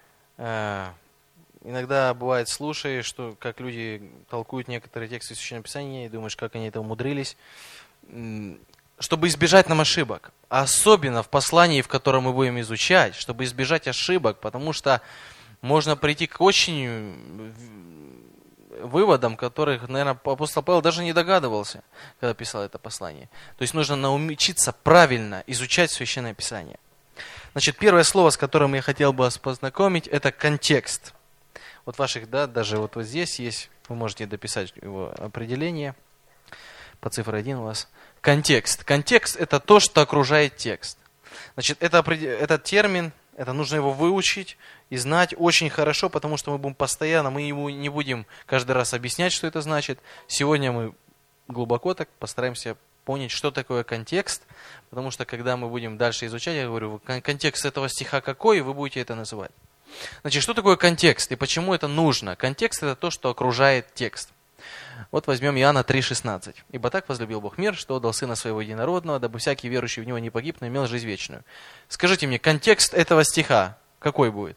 A: Иногда бывает, слушаешь, что как люди толкуют некоторые тексты Священного Писания, и думаешь, как они это умудрились. Чтобы избежать нам ошибок. А особенно в послании, в котором мы будем изучать, чтобы избежать ошибок, потому что можно прийти к очень выводам, которых, наверное, апостол Павел даже не догадывался, когда писал это послание. То есть нужно научиться правильно изучать Священное Писание. Значит, первое слово, с которым я хотел бы вас познакомить, это контекст. Вот ваших, да, даже вот, вот здесь есть, вы можете дописать его определение, по цифре один у вас. Контекст. Контекст – это то, что окружает текст. Значит, это, этот термин, это нужно его выучить и знать очень хорошо, потому что мы будем постоянно, мы ему не будем каждый раз объяснять, что это значит. Сегодня мы глубоко так постараемся понять, что такое контекст, потому что когда мы будем дальше изучать, я говорю, контекст этого стиха какой, вы будете это называть. Значит, что такое контекст и почему это нужно? Контекст – это то, что окружает текст. Вот возьмем Иоанна три шестнадцать. «Ибо так возлюбил Бог мир, что отдал Сына Своего Единородного, дабы всякий верующий в Него не погиб, но имел жизнь вечную». Скажите мне, контекст этого стиха какой будет?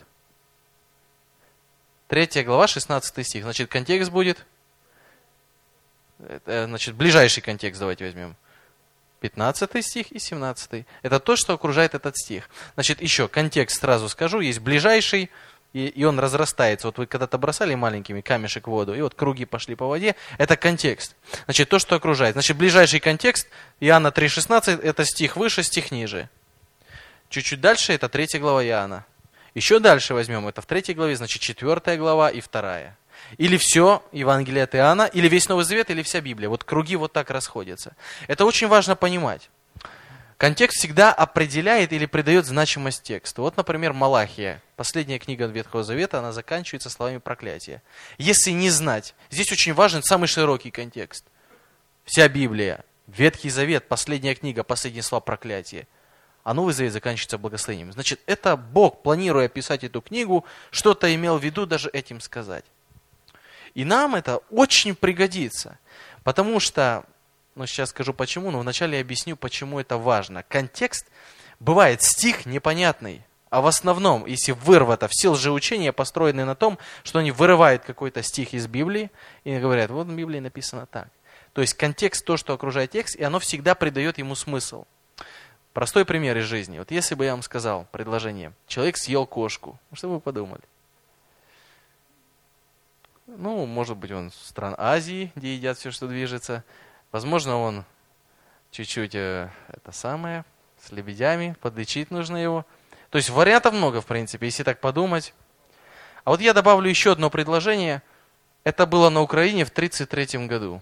A: Третья глава, шестнадцатый стих. Значит, контекст будет, значит, ближайший контекст давайте возьмем. пятнадцатый стих и семнадцатый. Это то, что окружает этот стих. Значит, еще контекст сразу скажу. Есть ближайший, и, и он разрастается. Вот вы когда-то бросали маленькими камешек в воду, и вот круги пошли по воде. Это контекст. Значит, то, что окружает. Значит, ближайший контекст, Иоанна три шестнадцать, это стих выше, стих ниже. Чуть-чуть дальше, это третья глава Иоанна. Еще дальше возьмем, это в третьей главе, значит, четвертая глава и вторая. Или все Евангелие от Иоанна, или весь Новый Завет, или вся Библия. Вот круги вот так расходятся. Это очень важно понимать. Контекст всегда определяет или придает значимость тексту. Вот, например, Малахия, последняя книга Ветхого Завета, она заканчивается словами проклятия. Если не знать, здесь очень важен самый широкий контекст. Вся Библия, Ветхий Завет, последняя книга, последние слова проклятия. А Новый Завет заканчивается благословением. Значит, это Бог, планируя писать эту книгу, что-то имел в виду даже этим сказать. И нам это очень пригодится, потому что, ну сейчас скажу почему, но вначале я объясню, почему это важно. Контекст, бывает стих непонятный, а в основном, если вырвато, все лжеучения построены на том, что они вырывают какой-то стих из Библии и говорят, вот в Библии написано так. То есть контекст, то, что окружает текст, и оно всегда придает ему смысл. Простой пример из жизни. Вот если бы я вам сказал предложение, человек съел кошку, что бы вы подумали? Ну, может быть, он из стран Азии, где едят все, что движется. Возможно, он чуть-чуть, э, это самое, с лебедями, подлечить нужно его. То есть вариантов много, в принципе, если так подумать. А вот я добавлю еще одно предложение. Это было на Украине в тридцать третьем году.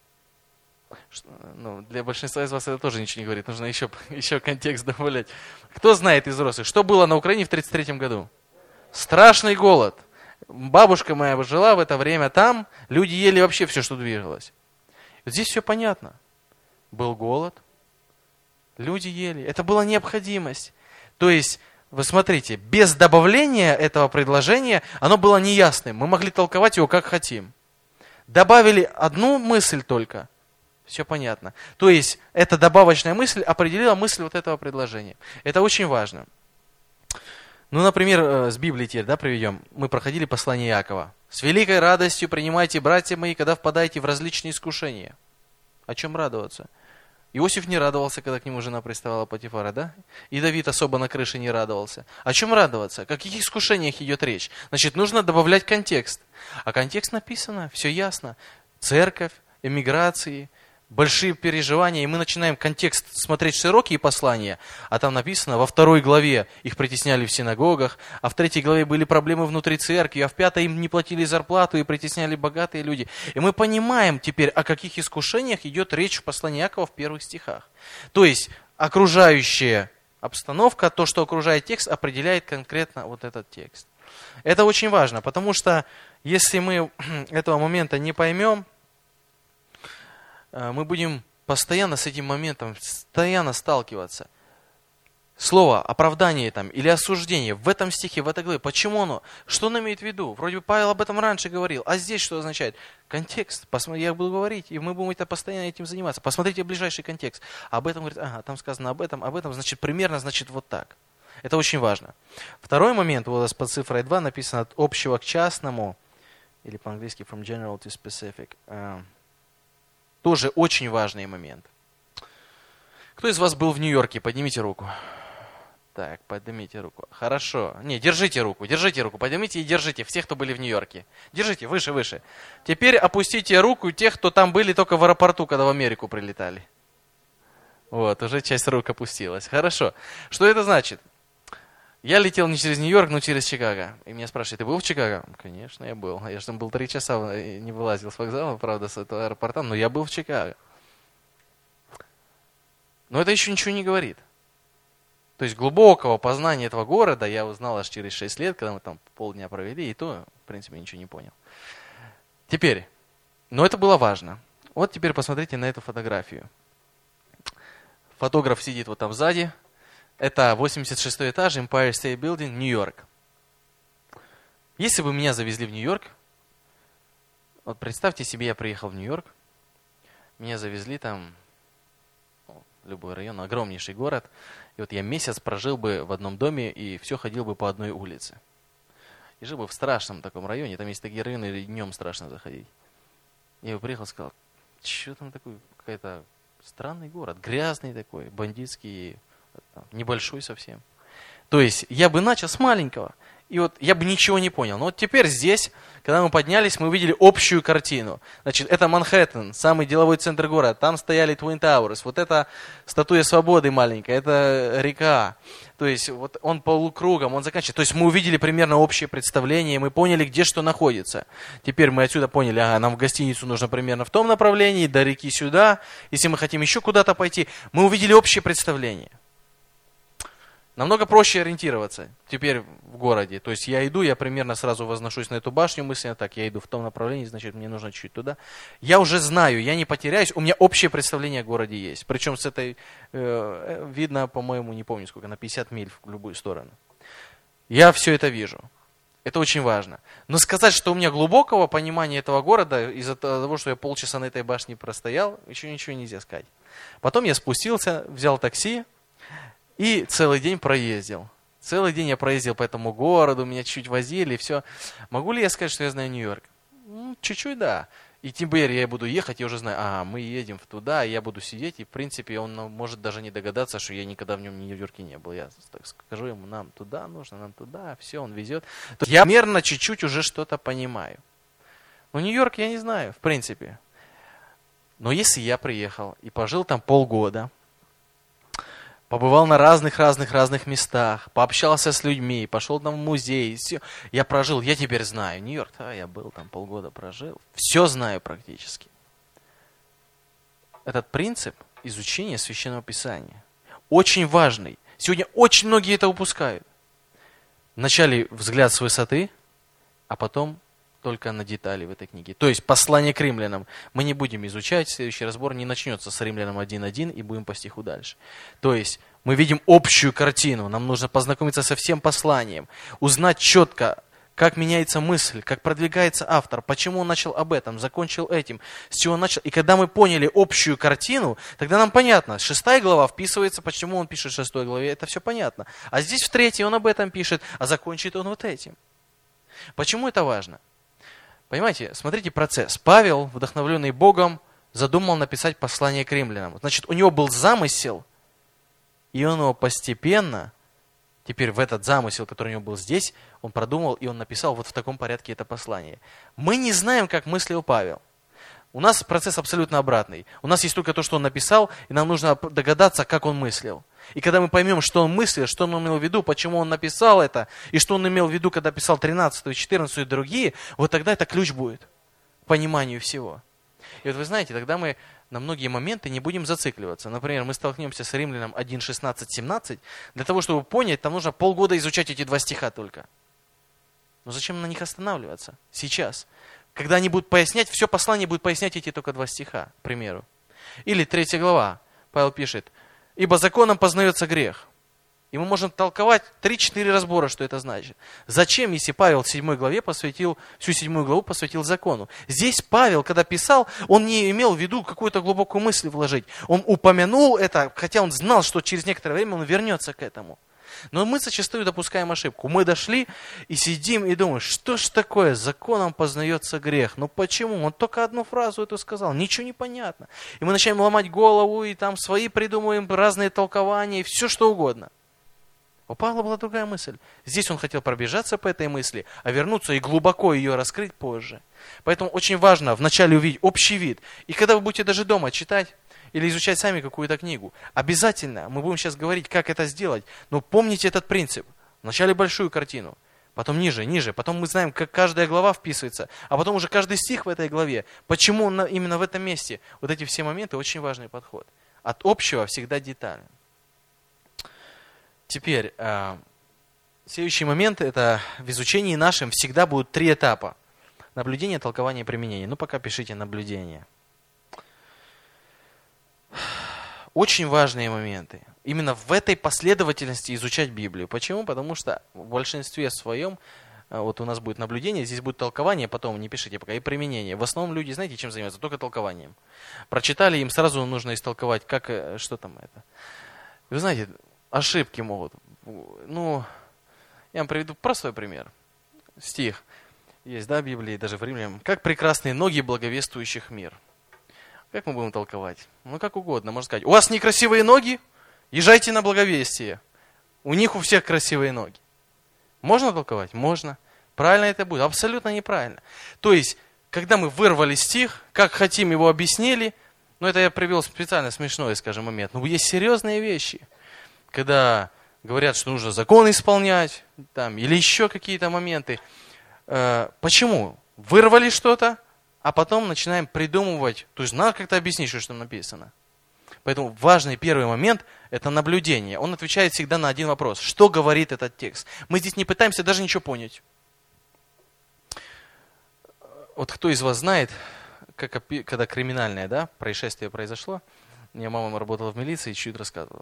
A: Ну, для большинства из вас это тоже ничего не говорит. Нужно еще, еще контекст добавлять. Кто знает из взрослых, что было на Украине в тридцать третьем году? Страшный голод. Бабушка моя жила в это время там, люди ели вообще все, что двигалось. Вот здесь все понятно. Был голод, люди ели. Это была необходимость. То есть, вы смотрите, без добавления этого предложения оно было неясным. Мы могли толковать его как хотим. Добавили одну мысль только. Все понятно. То есть, эта добавочная мысль определила мысль вот этого предложения. Это очень важно. Ну, например, с Библии теперь, да, приведем. Мы проходили послание Иакова. «С великой радостью принимайте, братья мои, когда впадаете в различные искушения». О чем радоваться? Иосиф не радовался, когда к нему жена приставала Потифара, да? И Давид особо на крыше не радовался. О чем радоваться? О каких искушениях идет речь? Значит, нужно добавлять контекст. А контекст написано, все ясно. Церковь, эмиграции, большие переживания, и мы начинаем контекст смотреть широкие послания, а там написано, во второй главе их притесняли в синагогах, а в третьей главе были проблемы внутри церкви, а в пятой им не платили зарплату и притесняли богатые люди. И мы понимаем теперь, о каких искушениях идет речь в послании Иакова в первых стихах. То есть, окружающая обстановка, то, что окружает текст, определяет конкретно вот этот текст. Это очень важно, потому что если мы этого момента не поймем, мы будем постоянно с этим моментом, постоянно сталкиваться. Слово оправдание там, или осуждение в этом стихе, в этой главе, почему оно? Что он имеет в виду? Вроде бы Павел об этом раньше говорил, а здесь что означает? Контекст. Посмотри, я буду говорить, и мы будем это постоянно этим заниматься. Посмотрите ближайший контекст. Об этом говорит, ага, там сказано об этом, об этом, значит, примерно, значит, вот так. Это очень важно. Второй момент, вот у нас под цифрой два написано от общего к частному, или по-английски from general to specific. Тоже очень важный момент. Кто из вас был в Нью-Йорке? Поднимите руку. Так, поднимите руку. Хорошо. Не, держите руку, держите руку, поднимите и держите всех, кто были в Нью-Йорке. Держите, выше, выше. Теперь опустите руку тех, кто там были только в аэропорту, когда в Америку прилетали. Вот, уже часть рук опустилась. Хорошо. Что это значит? Я летел не через Нью-Йорк, но через Чикаго. И меня спрашивают, ты был в Чикаго? Конечно, я был. Я же там был три часа, не вылазил с вокзала, правда, с этого аэропорта, но я был в Чикаго. Но это еще ничего не говорит. То есть глубокого познания этого города я узнал аж через шесть лет, когда мы там полдня провели, и то, в принципе, ничего не понял. Теперь, но это было важно. Вот теперь посмотрите на эту фотографию. Фотограф сидит вот там сзади. Это восемьдесят шестой этаж, Empire State Building, Нью-Йорк. Если бы меня завезли в Нью-Йорк, вот представьте себе, я приехал в Нью-Йорк, меня завезли там, любой район, огромнейший город, и вот я месяц прожил бы в одном доме и все ходил бы по одной улице. И жил бы в страшном таком районе, там есть такие районы, и днем страшно заходить. Я бы приехал и сказал, что там такой, какой-то странный город, грязный такой, бандитский, небольшой совсем. То есть я бы начал с маленького, и вот я бы ничего не понял. Но вот теперь здесь, когда мы поднялись, мы увидели общую картину. Значит, это Манхэттен, самый деловой центр города. Там стояли Twin Towers. Вот это статуя свободы маленькая, это река. То есть вот он полукругом, он заканчивается. То есть мы увидели примерно общее представление, мы поняли, где что находится. Теперь мы отсюда поняли, ага, нам в гостиницу нужно примерно в том направлении, до реки сюда. Если мы хотим еще куда-то пойти, мы увидели общее представление. Намного проще ориентироваться теперь в городе. То есть я иду, я примерно сразу возношусь на эту башню мысленно, так, я иду в том направлении, значит, мне нужно чуть туда. Я уже знаю, я не потеряюсь, у меня общее представление о городе есть. Причем с этой, э, видно, по-моему, не помню сколько, на пятьдесят миль в любую сторону. Я все это вижу. Это очень важно. Но сказать, что у меня глубокого понимания этого города, из-за того, что я полчаса на этой башне простоял, еще ничего нельзя сказать. Потом я спустился, взял такси, и целый день проездил. Целый день я проездил по этому городу, меня чуть возили, и все. Могу ли я сказать, что я знаю Нью-Йорк? Ну, чуть-чуть, да. И теперь я буду ехать, я уже знаю, а, мы едем туда, и я буду сидеть, и в принципе он может даже не догадаться, что я никогда в нем в Нью-Йорке не был. Я так скажу ему, нам туда нужно, нам туда, все, он везет. То есть я примерно чуть-чуть уже что-то понимаю. Но Нью-Йорк я не знаю, в принципе. Но если я приехал и пожил там полгода, побывал на разных-разных-разных местах, пообщался с людьми, пошел там в музей, все. Я прожил, я теперь знаю Нью-Йорк, да, я был там полгода прожил, все знаю практически. Этот принцип изучения Священного Писания очень важный. Сегодня очень многие это упускают. Вначале взгляд с высоты, а потом только на детали в этой книге. То есть послание к римлянам мы не будем изучать, следующий разбор не начнется с римлянам один один и будем по стиху дальше. То есть мы видим общую картину, нам нужно познакомиться со всем посланием, узнать четко, как меняется мысль, как продвигается автор, почему он начал об этом, закончил этим, с чего он начал. И когда мы поняли общую картину, тогда нам понятно, шестая глава вписывается, почему он пишет в шестой главе, это все понятно. А здесь в третьей он об этом пишет, а закончит он вот этим. Почему это важно? Понимаете, смотрите процесс. Павел, вдохновленный Богом, задумал написать послание к римлянам. Значит, у него был замысел, и он его постепенно, теперь в этот замысел, который у него был здесь, он продумал, и он написал вот в таком порядке это послание. Мы не знаем, как мыслил Павел. У нас процесс абсолютно обратный. У нас есть только то, что он написал, и нам нужно догадаться, как он мыслил. И когда мы поймем, что он мыслил, что он имел в виду, почему он написал это, и что он имел в виду, когда писал тринадцатую, четырнадцатую и другие, вот тогда это ключ будет к пониманию всего. И вот вы знаете, тогда мы на многие моменты не будем зацикливаться. Например, мы столкнемся с Римлянам один, шестнадцать, семнадцать. Для того, чтобы понять, там нужно полгода изучать эти два стиха только. Но зачем на них останавливаться сейчас? Когда они будут пояснять, все послание будет пояснять эти только два стиха, к примеру. Или третья глава, Павел пишет, «Ибо законом познается грех». И мы можем толковать три-четыре разбора, что это значит. Зачем, если Павел в седьмой главе посвятил, всю седьмую главу посвятил закону? Здесь Павел, когда писал, он не имел в виду какую-то глубокую мысль вложить. Он упомянул это, хотя он знал, что через некоторое время он вернется к этому. Но мы зачастую допускаем ошибку. Мы дошли и сидим и думаем, что ж такое, законом познается грех. Ну почему? Он только одну фразу эту сказал, ничего не понятно. И мы начинаем ломать голову, и там свои придумываем разные толкования, и все что угодно. У Павла была другая мысль. Здесь он хотел пробежаться по этой мысли, а вернуться и глубоко ее раскрыть позже. Поэтому очень важно вначале увидеть общий вид. И когда вы будете даже дома читать или изучать сами какую-то книгу, обязательно, мы будем сейчас говорить, как это сделать, но помните этот принцип. Вначале большую картину, потом ниже, ниже, потом мы знаем, как каждая глава вписывается, а потом уже каждый стих в этой главе. Почему он именно в этом месте? Вот эти все моменты очень важный подход. От общего всегда детали. Теперь, э, следующий момент, это в изучении нашем всегда будут три этапа. Наблюдение, толкование, применение. Ну, пока пишите наблюдение. Очень важные моменты. Именно в этой последовательности изучать Библию. Почему? Потому что в большинстве своем, вот у нас будет наблюдение, здесь будет толкование, потом не пишите пока, и применение. В основном люди, знаете, чем занимаются? Только толкованием. Прочитали, им сразу нужно истолковать, как, что там это. Вы знаете, ошибки могут. Ну, я вам приведу простой пример. Стих есть, да, в Библии, даже в Римлянам. «Как прекрасные ноги благовествующих мир». Как мы будем толковать? Ну, как угодно. Можно сказать, у вас некрасивые ноги? Езжайте на благовестие. У них у всех красивые ноги. Можно толковать? Можно. Правильно это будет? Абсолютно неправильно. То есть, когда мы вырвали стих, как хотим его объяснили, ну, это я привел специально смешной, скажем, момент. Но есть серьезные вещи. Когда говорят, что нужно закон исполнять, там, или еще какие-то моменты. Э, почему? Вырвали что-то, а потом начинаем придумывать. То есть надо как-то объяснить, что там написано. Поэтому важный первый момент – это наблюдение. Он отвечает всегда на один вопрос. Что говорит этот текст? Мы здесь не пытаемся даже ничего понять. Вот кто из вас знает, как, когда криминальное, да, происшествие произошло, у меня мама работала в милиции, чуть рассказывала.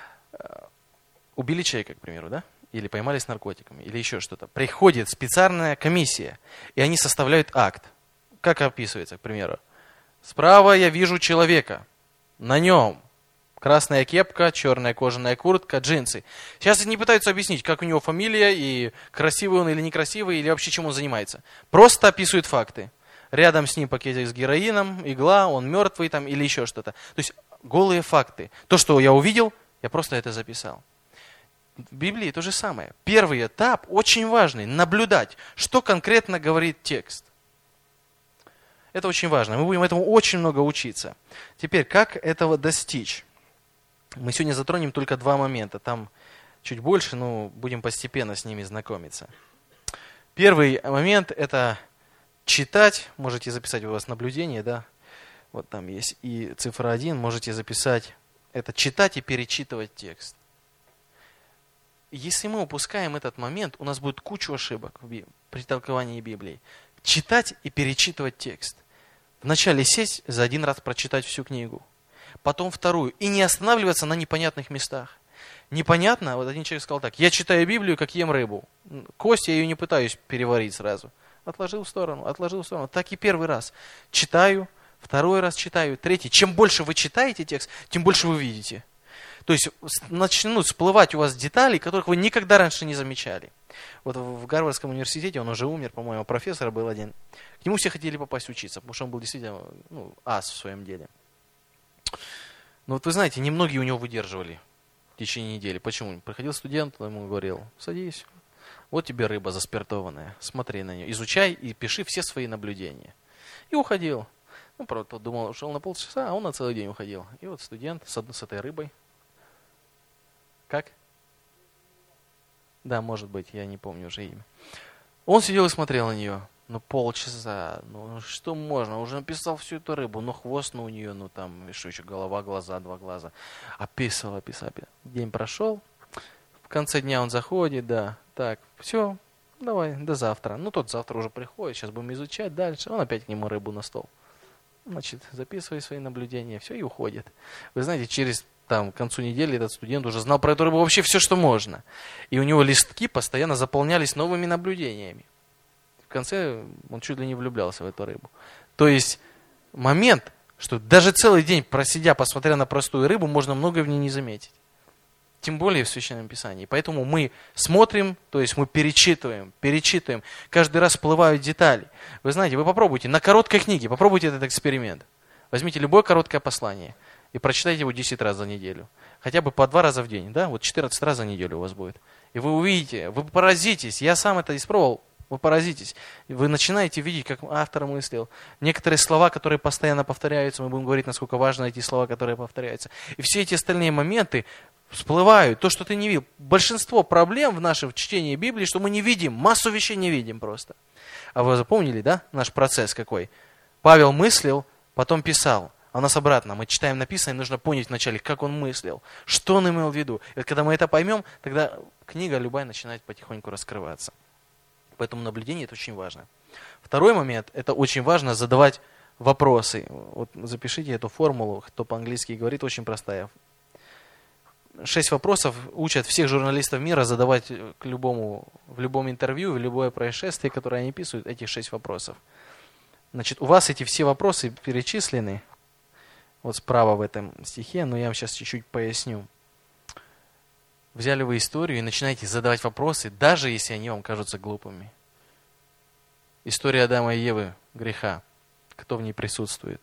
A: Убили человека, к примеру, да? Или поймали с наркотиками, или еще что-то. Приходит специальная комиссия, и они составляют акт. Как описывается, к примеру? Справа я вижу человека. На нем красная кепка, черная кожаная куртка, джинсы. Сейчас не пытаются объяснить, как у него фамилия, и красивый он или некрасивый, или вообще чем он занимается. Просто описывают факты. Рядом с ним пакетик с героином, игла, он мертвый там, или еще что-то. То есть голые факты. То, что я увидел, я просто это записал. В Библии то же самое. Первый этап очень важный. Наблюдать, что конкретно говорит текст. Это очень важно. Мы будем этому очень много учиться. Теперь, как этого достичь? Мы сегодня затронем только два момента. Там чуть больше, но будем постепенно с ними знакомиться. Первый момент – это читать. Можете записать у вас наблюдение, да? Вот там есть и цифра один. Можете записать. Это читать и перечитывать текст. Если мы упускаем этот момент, у нас будет куча ошибок при толковании Библии. Читать и перечитывать текст. Вначале сесть, за один раз прочитать всю книгу. Потом вторую. И не останавливаться на непонятных местах. Непонятно, вот один человек сказал так, я читаю Библию, как ем рыбу. Кость я ее не пытаюсь переварить сразу. Отложил в сторону, отложил в сторону. Так и первый раз. Читаю, второй раз читаю, третий. Чем больше вы читаете текст, тем больше вы видите. То есть начнут всплывать у вас детали, которых вы никогда раньше не замечали. Вот в Гарвардском университете, он уже умер, по-моему, профессор был один. К нему все хотели попасть учиться, потому что он был действительно ну, ас в своем деле. Но вот вы знаете, немногие у него выдерживали в течение недели. Почему? Приходил студент, он ему говорил, садись, вот тебе рыба заспиртованная, смотри на нее, изучай и пиши все свои наблюдения. И уходил. Ну, правда, думал, ушел на полчаса, а он на целый день уходил. И вот студент с, с этой рыбой. Как? Да, может быть, я не помню уже имя. Он сидел и смотрел на нее. Ну, полчаса. Ну, что можно? Уже написал всю эту рыбу. Ну, хвост, ну, у нее, ну, там, что еще, голова, глаза, два глаза. Описывал, описал, описал. День прошел. В конце дня он заходит, да. Так, все, давай, до завтра. Ну, тот завтра уже приходит, сейчас будем изучать дальше. Он опять к нему рыбу на стол. Значит, записывай свои наблюдения, все, и уходит. Вы знаете, через... Там, к концу недели этот студент уже знал про эту рыбу вообще все, что можно. И у него листки постоянно заполнялись новыми наблюдениями. В конце он чуть ли не влюблялся в эту рыбу. То есть момент, что даже целый день просидя, посмотря на простую рыбу, можно многое в ней не заметить. Тем более в Священном Писании. Поэтому мы смотрим, то есть мы перечитываем, перечитываем. Каждый раз всплывают детали. Вы знаете, вы попробуйте на короткой книге, попробуйте этот эксперимент. Возьмите любое короткое послание. и прочитайте его десять раз за неделю. Хотя бы по два раза в день, да? Вот четырнадцать раз за неделю у вас будет. И вы увидите, вы поразитесь. Я сам это испробовал, вы поразитесь. Вы начинаете видеть, как автор мыслил. Некоторые слова, которые постоянно повторяются, мы будем говорить, насколько важны эти слова, которые повторяются. И все эти остальные моменты всплывают. То, что ты не видел. Большинство проблем в нашем чтении Библии, что мы не видим, массу вещей не видим просто. А вы запомнили, да, наш процесс какой? Павел мыслил, потом писал. А у нас обратно. Мы читаем написанное, нужно понять вначале, как он мыслил, что он имел в виду. И вот когда мы это поймем, тогда книга любая начинает потихоньку раскрываться. Поэтому наблюдение – это очень важно. Второй момент – это очень важно задавать вопросы. Вот запишите эту формулу, кто по-английски говорит, очень простая. Шесть вопросов учат всех журналистов мира задавать к любому, в любом интервью, в любое происшествие, которое они описывают, этих шесть вопросов. Значит, у вас эти все вопросы перечислены, вот справа в этом стихе, но я вам сейчас чуть-чуть поясню. Взяли вы историю и начинаете задавать вопросы, даже если они вам кажутся глупыми. История Адама и Евы, греха. Кто в ней присутствует?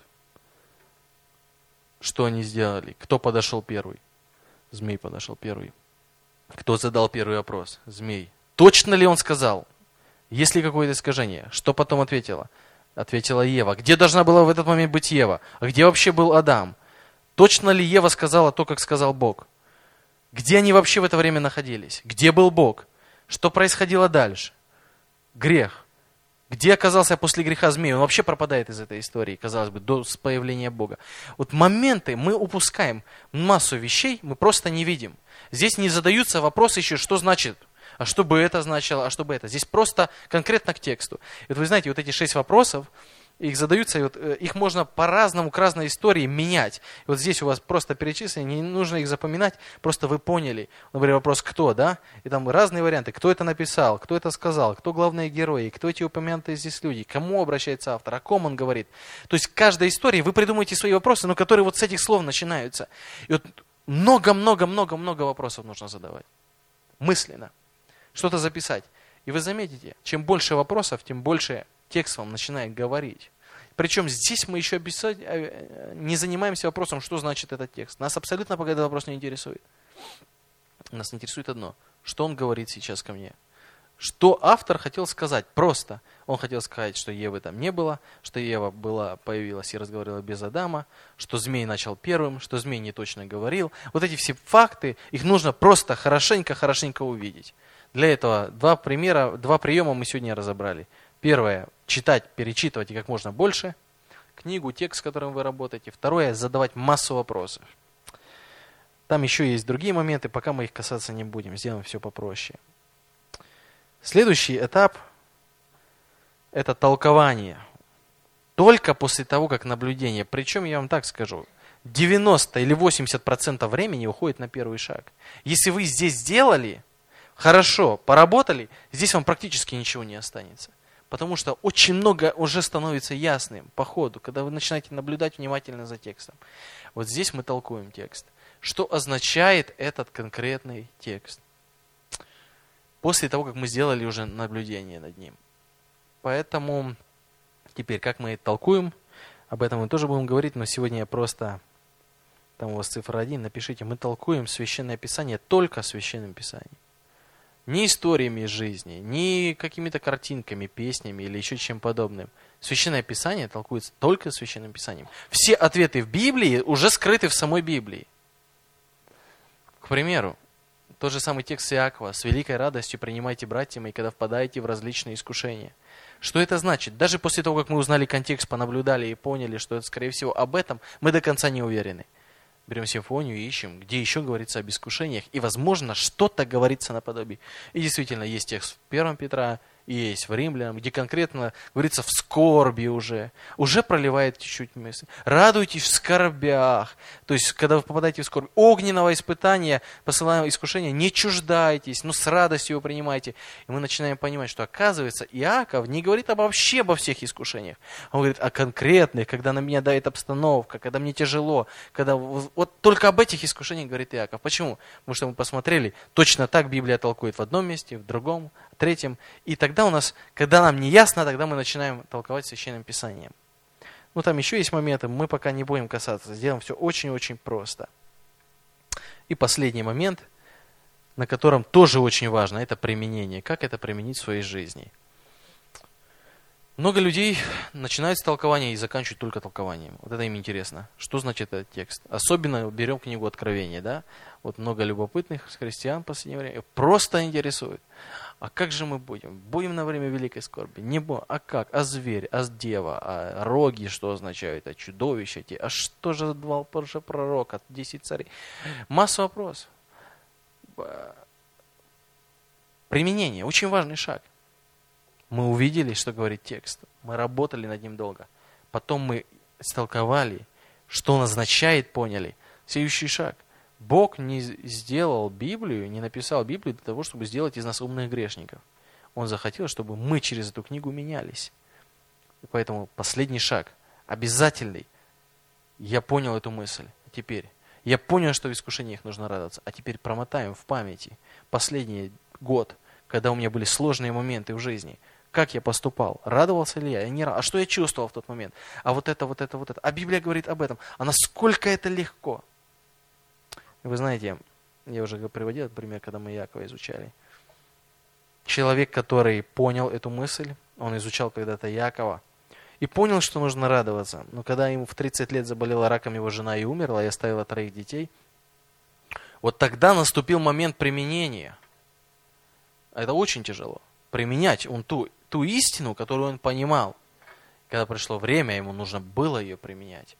A: Что они сделали? Кто подошел первый? Змей подошел первый. Кто задал первый вопрос? Змей. Точно ли он сказал? Есть ли какое-то искажение? Что потом ответила? Ответила Ева. Где должна была в этот момент быть Ева? А где вообще был Адам? Точно ли Ева сказала то, как сказал Бог? Где они вообще в это время находились? Где был Бог? Что происходило дальше? Грех. Где оказался после греха змей? Он вообще пропадает из этой истории, казалось бы, до появления Бога. Вот моменты мы упускаем, массу вещей мы просто не видим. Здесь не задаются вопросы еще, что значит, а что бы это значило, а что бы это. Здесь просто конкретно к тексту. И вот вы знаете, вот эти шесть вопросов, их задаются, и вот, их можно по-разному, к разной истории менять. И вот здесь у вас просто перечислены, не нужно их запоминать, просто вы поняли. Например, вопрос «кто?», да? И там разные варианты. Кто это написал, кто это сказал, кто главные герои, кто эти упомянутые здесь люди, к кому обращается автор, о ком он говорит. То есть в каждой истории вы придумаете свои вопросы, но которые вот с этих слов начинаются. И вот много-много-много-много вопросов нужно задавать. Мысленно. Что-то записать. И вы заметите, чем больше вопросов, тем больше текст вам начинает говорить. Причем здесь мы еще не занимаемся вопросом, что значит этот текст. Нас абсолютно пока этот вопрос не интересует. Нас интересует одно. Что он говорит сейчас ко мне? Что автор хотел сказать? Просто. Он хотел сказать, что Евы там не было, что Ева была, появилась и разговаривала без Адама, что змей начал первым, что змей не точно говорил. Вот эти все факты, их нужно просто хорошенько-хорошенько увидеть. Для этого два примера, два приема мы сегодня разобрали. Первое – читать, перечитывать и как можно больше книгу, текст, с которым вы работаете. Второе – задавать массу вопросов. Там еще есть другие моменты, пока мы их касаться не будем, сделаем все попроще. Следующий этап – это толкование. Только после того, как наблюдение. Причем я вам так скажу, девяносто или восемьдесят процентов времени уходит на первый шаг. Если вы здесь сделали, хорошо, поработали, здесь вам практически ничего не останется. Потому что очень много уже становится ясным по ходу, когда вы начинаете наблюдать внимательно за текстом. Вот здесь мы толкуем текст. Что означает этот конкретный текст? После того, как мы сделали уже наблюдение над ним. Поэтому теперь, как мы толкуем, об этом мы тоже будем говорить, но сегодня я просто, там у вас цифра один, напишите, мы толкуем Священное Писание только Священным Писанием. Не историями из жизни, не какими-то картинками, песнями или еще чем подобным. Священное Писание толкуется только Священным Писанием. Все ответы в Библии уже скрыты в самой Библии. К примеру, тот же самый текст Иакова. «С великой радостью принимайте, братья мои, когда впадаете в различные искушения». Что это значит? Даже после того, как мы узнали контекст, понаблюдали и поняли, что это, скорее всего, об этом, мы до конца не уверены. Берем симфонию и ищем, где еще говорится об искушениях. И, возможно, что-то говорится наподобие. И действительно, есть текст в первом Петра, и есть в Римлянам, где конкретно говорится в скорби уже. Уже проливает чуть-чуть мысль. Радуйтесь в скорбях. То есть, когда вы попадаете в скорбь, огненного испытания, посылаемого искушения, не чуждайтесь, но с радостью его принимайте. И мы начинаем понимать, что, оказывается, Иаков не говорит обо вообще обо всех искушениях. Он говорит о конкретных, когда на меня давит обстановка, когда мне тяжело, когда вот только об этих искушениях говорит Иаков. Почему? Потому что мы посмотрели, точно так Библия толкует в одном месте, в другом, в третьем. И тогда у нас, когда нам не ясно, тогда мы начинаем толковать Священным Писанием. Ну, там еще есть моменты, мы пока не будем касаться. Сделаем все очень-очень просто. И последний момент, на котором тоже очень важно, это применение. Как это применить в своей жизни? Много людей начинают с толкования и заканчивают только толкованием. Вот это им интересно. Что значит этот текст? Особенно берем книгу Откровения, да? Вот много любопытных христиан в последнее время просто интересует. А как же мы будем? Будем на время великой скорби? Не будем. А как? А зверь? А дева? А роги что означают? А чудовища те? А что же два пророка? Десять царей? Масса вопросов. Применение. Очень важный шаг. Мы увидели, что говорит текст. Мы работали над ним долго. Потом мы истолковали, что он означает, поняли. Следующий шаг. Бог не сделал Библию, не написал Библию для того, чтобы сделать из нас умных грешников. Он захотел, чтобы мы через эту книгу менялись. И поэтому последний шаг, обязательный. Я понял эту мысль. А теперь я понял, что в искушениях нужно радоваться. А теперь промотаем в памяти последний год, когда у меня были сложные моменты в жизни. Как я поступал? Радовался ли я? Я не рад. А что я чувствовал в тот момент? А вот это, вот это, вот это. А Библия говорит об этом. А насколько это легко? Вы знаете, я уже приводил пример, когда мы Якова изучали. Человек, который понял эту мысль, он изучал когда-то Якова, и понял, что нужно радоваться. Но когда ему в тридцать лет заболела раком его жена и умерла, и оставила троих детей, вот тогда наступил момент применения. Это очень тяжело. Применять он ту, ту истину, которую он понимал. Когда пришло время, ему нужно было ее применять.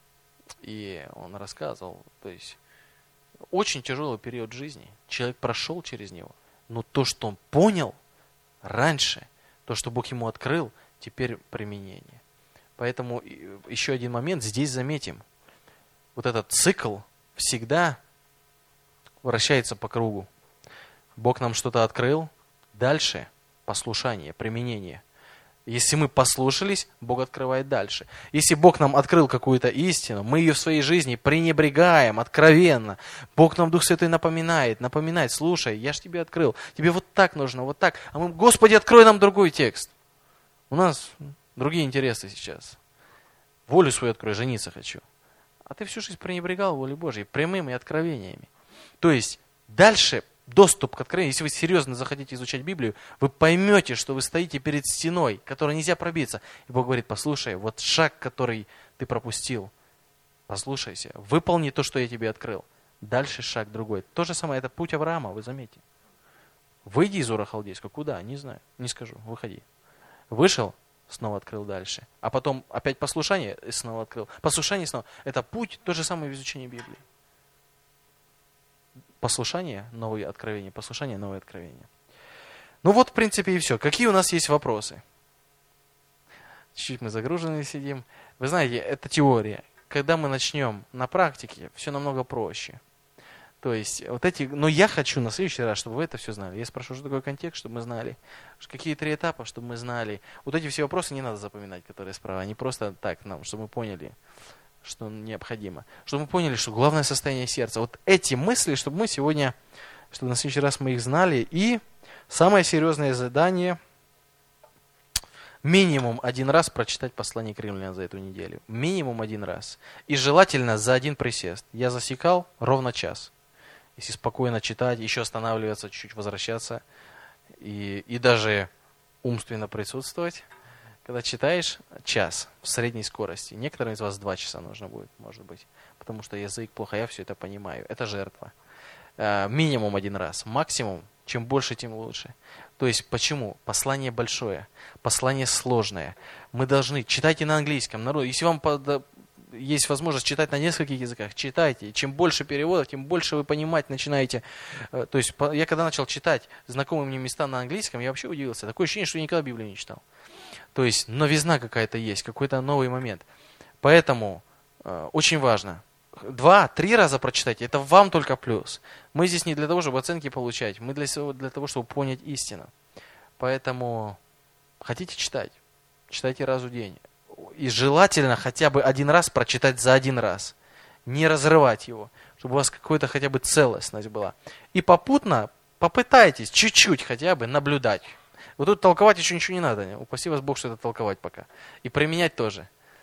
A: И он рассказывал, то есть очень тяжелый период жизни. Человек прошел через него. Но то, что он понял раньше, то, что Бог ему открыл, теперь применение. Поэтому еще один момент здесь заметим. Вот этот цикл всегда вращается по кругу. Бог нам что-то открыл, дальше послушание, применение. Если мы послушались, Бог открывает дальше. Если Бог нам открыл какую-то истину, мы ее в своей жизни пренебрегаем откровенно. Бог нам Дух Святой напоминает, напоминает, слушай, я ж тебе открыл, тебе вот так нужно, вот так. А мы, Господи, открой нам другой текст. У нас другие интересы сейчас. Волю свою открой, жениться хочу. А ты всю жизнь пренебрегал волей Божьей, прямыми откровениями. То есть дальше доступ к откровению, если вы серьезно захотите изучать Библию, вы поймете, что вы стоите перед стеной, которой нельзя пробиться. И Бог говорит, послушай, вот шаг, который ты пропустил, послушайся, выполни то, что я тебе открыл. Дальше шаг другой. То же самое, это путь Авраама, вы заметите. Выйди из Ура Халдейского, куда? Не знаю, не скажу, выходи. Вышел, снова открыл дальше. А потом опять послушание, и снова открыл. Послушание снова. Это путь, то же самое в изучении Библии. Послушание, новые откровения, послушание, новые откровения. Ну вот, в принципе, и все. Какие у нас есть вопросы? Чуть-чуть мы загружены сидим. Вы знаете, это теория. Когда мы начнем на практике, все намного проще. То есть, вот эти... Но я хочу на следующий раз, чтобы вы это все знали. Я спрошу, что такое контекст, чтобы мы знали. Какие три этапа, чтобы мы знали. Вот эти все вопросы не надо запоминать, которые справа. Они просто так нам, чтобы мы поняли, что необходимо. Чтобы мы поняли, что главное состояние сердца. Вот эти мысли, чтобы мы сегодня, чтобы на следующий раз мы их знали. И самое серьезное задание, минимум один раз прочитать послание к римлянам за эту неделю. Минимум один раз. И желательно за один присест. Я засекал ровно час. Если спокойно читать, еще останавливаться, чуть-чуть возвращаться. И, и даже умственно присутствовать. Когда читаешь, час в средней скорости. Некоторым из вас два часа нужно будет, может быть. Потому что язык плохо, я все это понимаю. Это жертва. Э, минимум один раз. Максимум, чем больше, тем лучше. То есть, почему? Послание большое. Послание сложное. Мы должны... Читайте на английском. Народ, если вам под, есть возможность читать на нескольких языках, читайте. Чем больше переводов, тем больше вы понимать начинаете. Э, то есть, я когда начал читать знакомые мне места на английском, я вообще удивился. Такое ощущение, что я никогда Библию не читал. То есть новизна какая-то есть, какой-то новый момент. Поэтому э, очень важно. Два-три раза прочитайте, это вам только плюс. Мы здесь не для того, чтобы оценки получать, мы для, для того, чтобы понять истину. Поэтому хотите читать, читайте раз в день. И желательно хотя бы один раз прочитать за один раз. Не разрывать его, чтобы у вас какая-то хотя бы целостность была. И попутно попытайтесь чуть-чуть хотя бы наблюдать. Вот тут толковать еще ничего не надо. Упаси вас Бог, что это толковать пока. И применять тоже.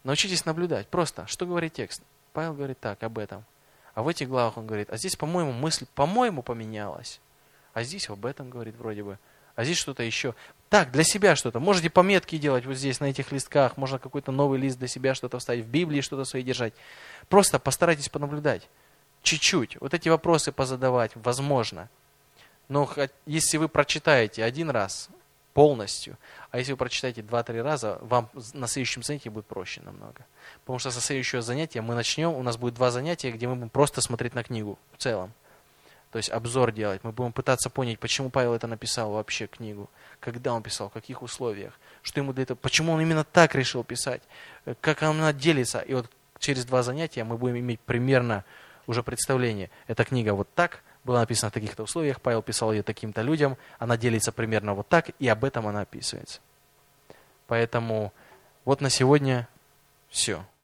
A: Научитесь наблюдать. Просто, что говорит текст? Павел говорит так, об этом. А в этих главах он говорит, а здесь, по-моему, мысль, по-моему, поменялась. А здесь об этом говорит вроде бы. А здесь что-то еще. Так, для себя что-то. Можете пометки делать вот здесь, на этих листках. Можно какой-то новый лист для себя что-то вставить. В Библии что-то свои держать. Просто постарайтесь понаблюдать. Чуть-чуть. Вот эти вопросы позадавать. Возможно. Но если вы прочитаете один раз полностью, а если вы прочитаете два-три раза, вам на следующем занятии будет проще намного. Потому что со следующего занятия мы начнем, у нас будет два занятия, где мы будем просто смотреть на книгу в целом. То есть обзор делать. Мы будем пытаться понять, почему Павел это написал вообще книгу, когда он писал, в каких условиях, что ему для этого, почему он именно так решил писать, как она делится. И вот через два занятия мы будем иметь примерно уже представление. Эта книга вот так, была написана в таких-то условиях, Павел писал ее таким-то людям, она делится примерно вот так, и об этом она описывается. Поэтому вот на сегодня все.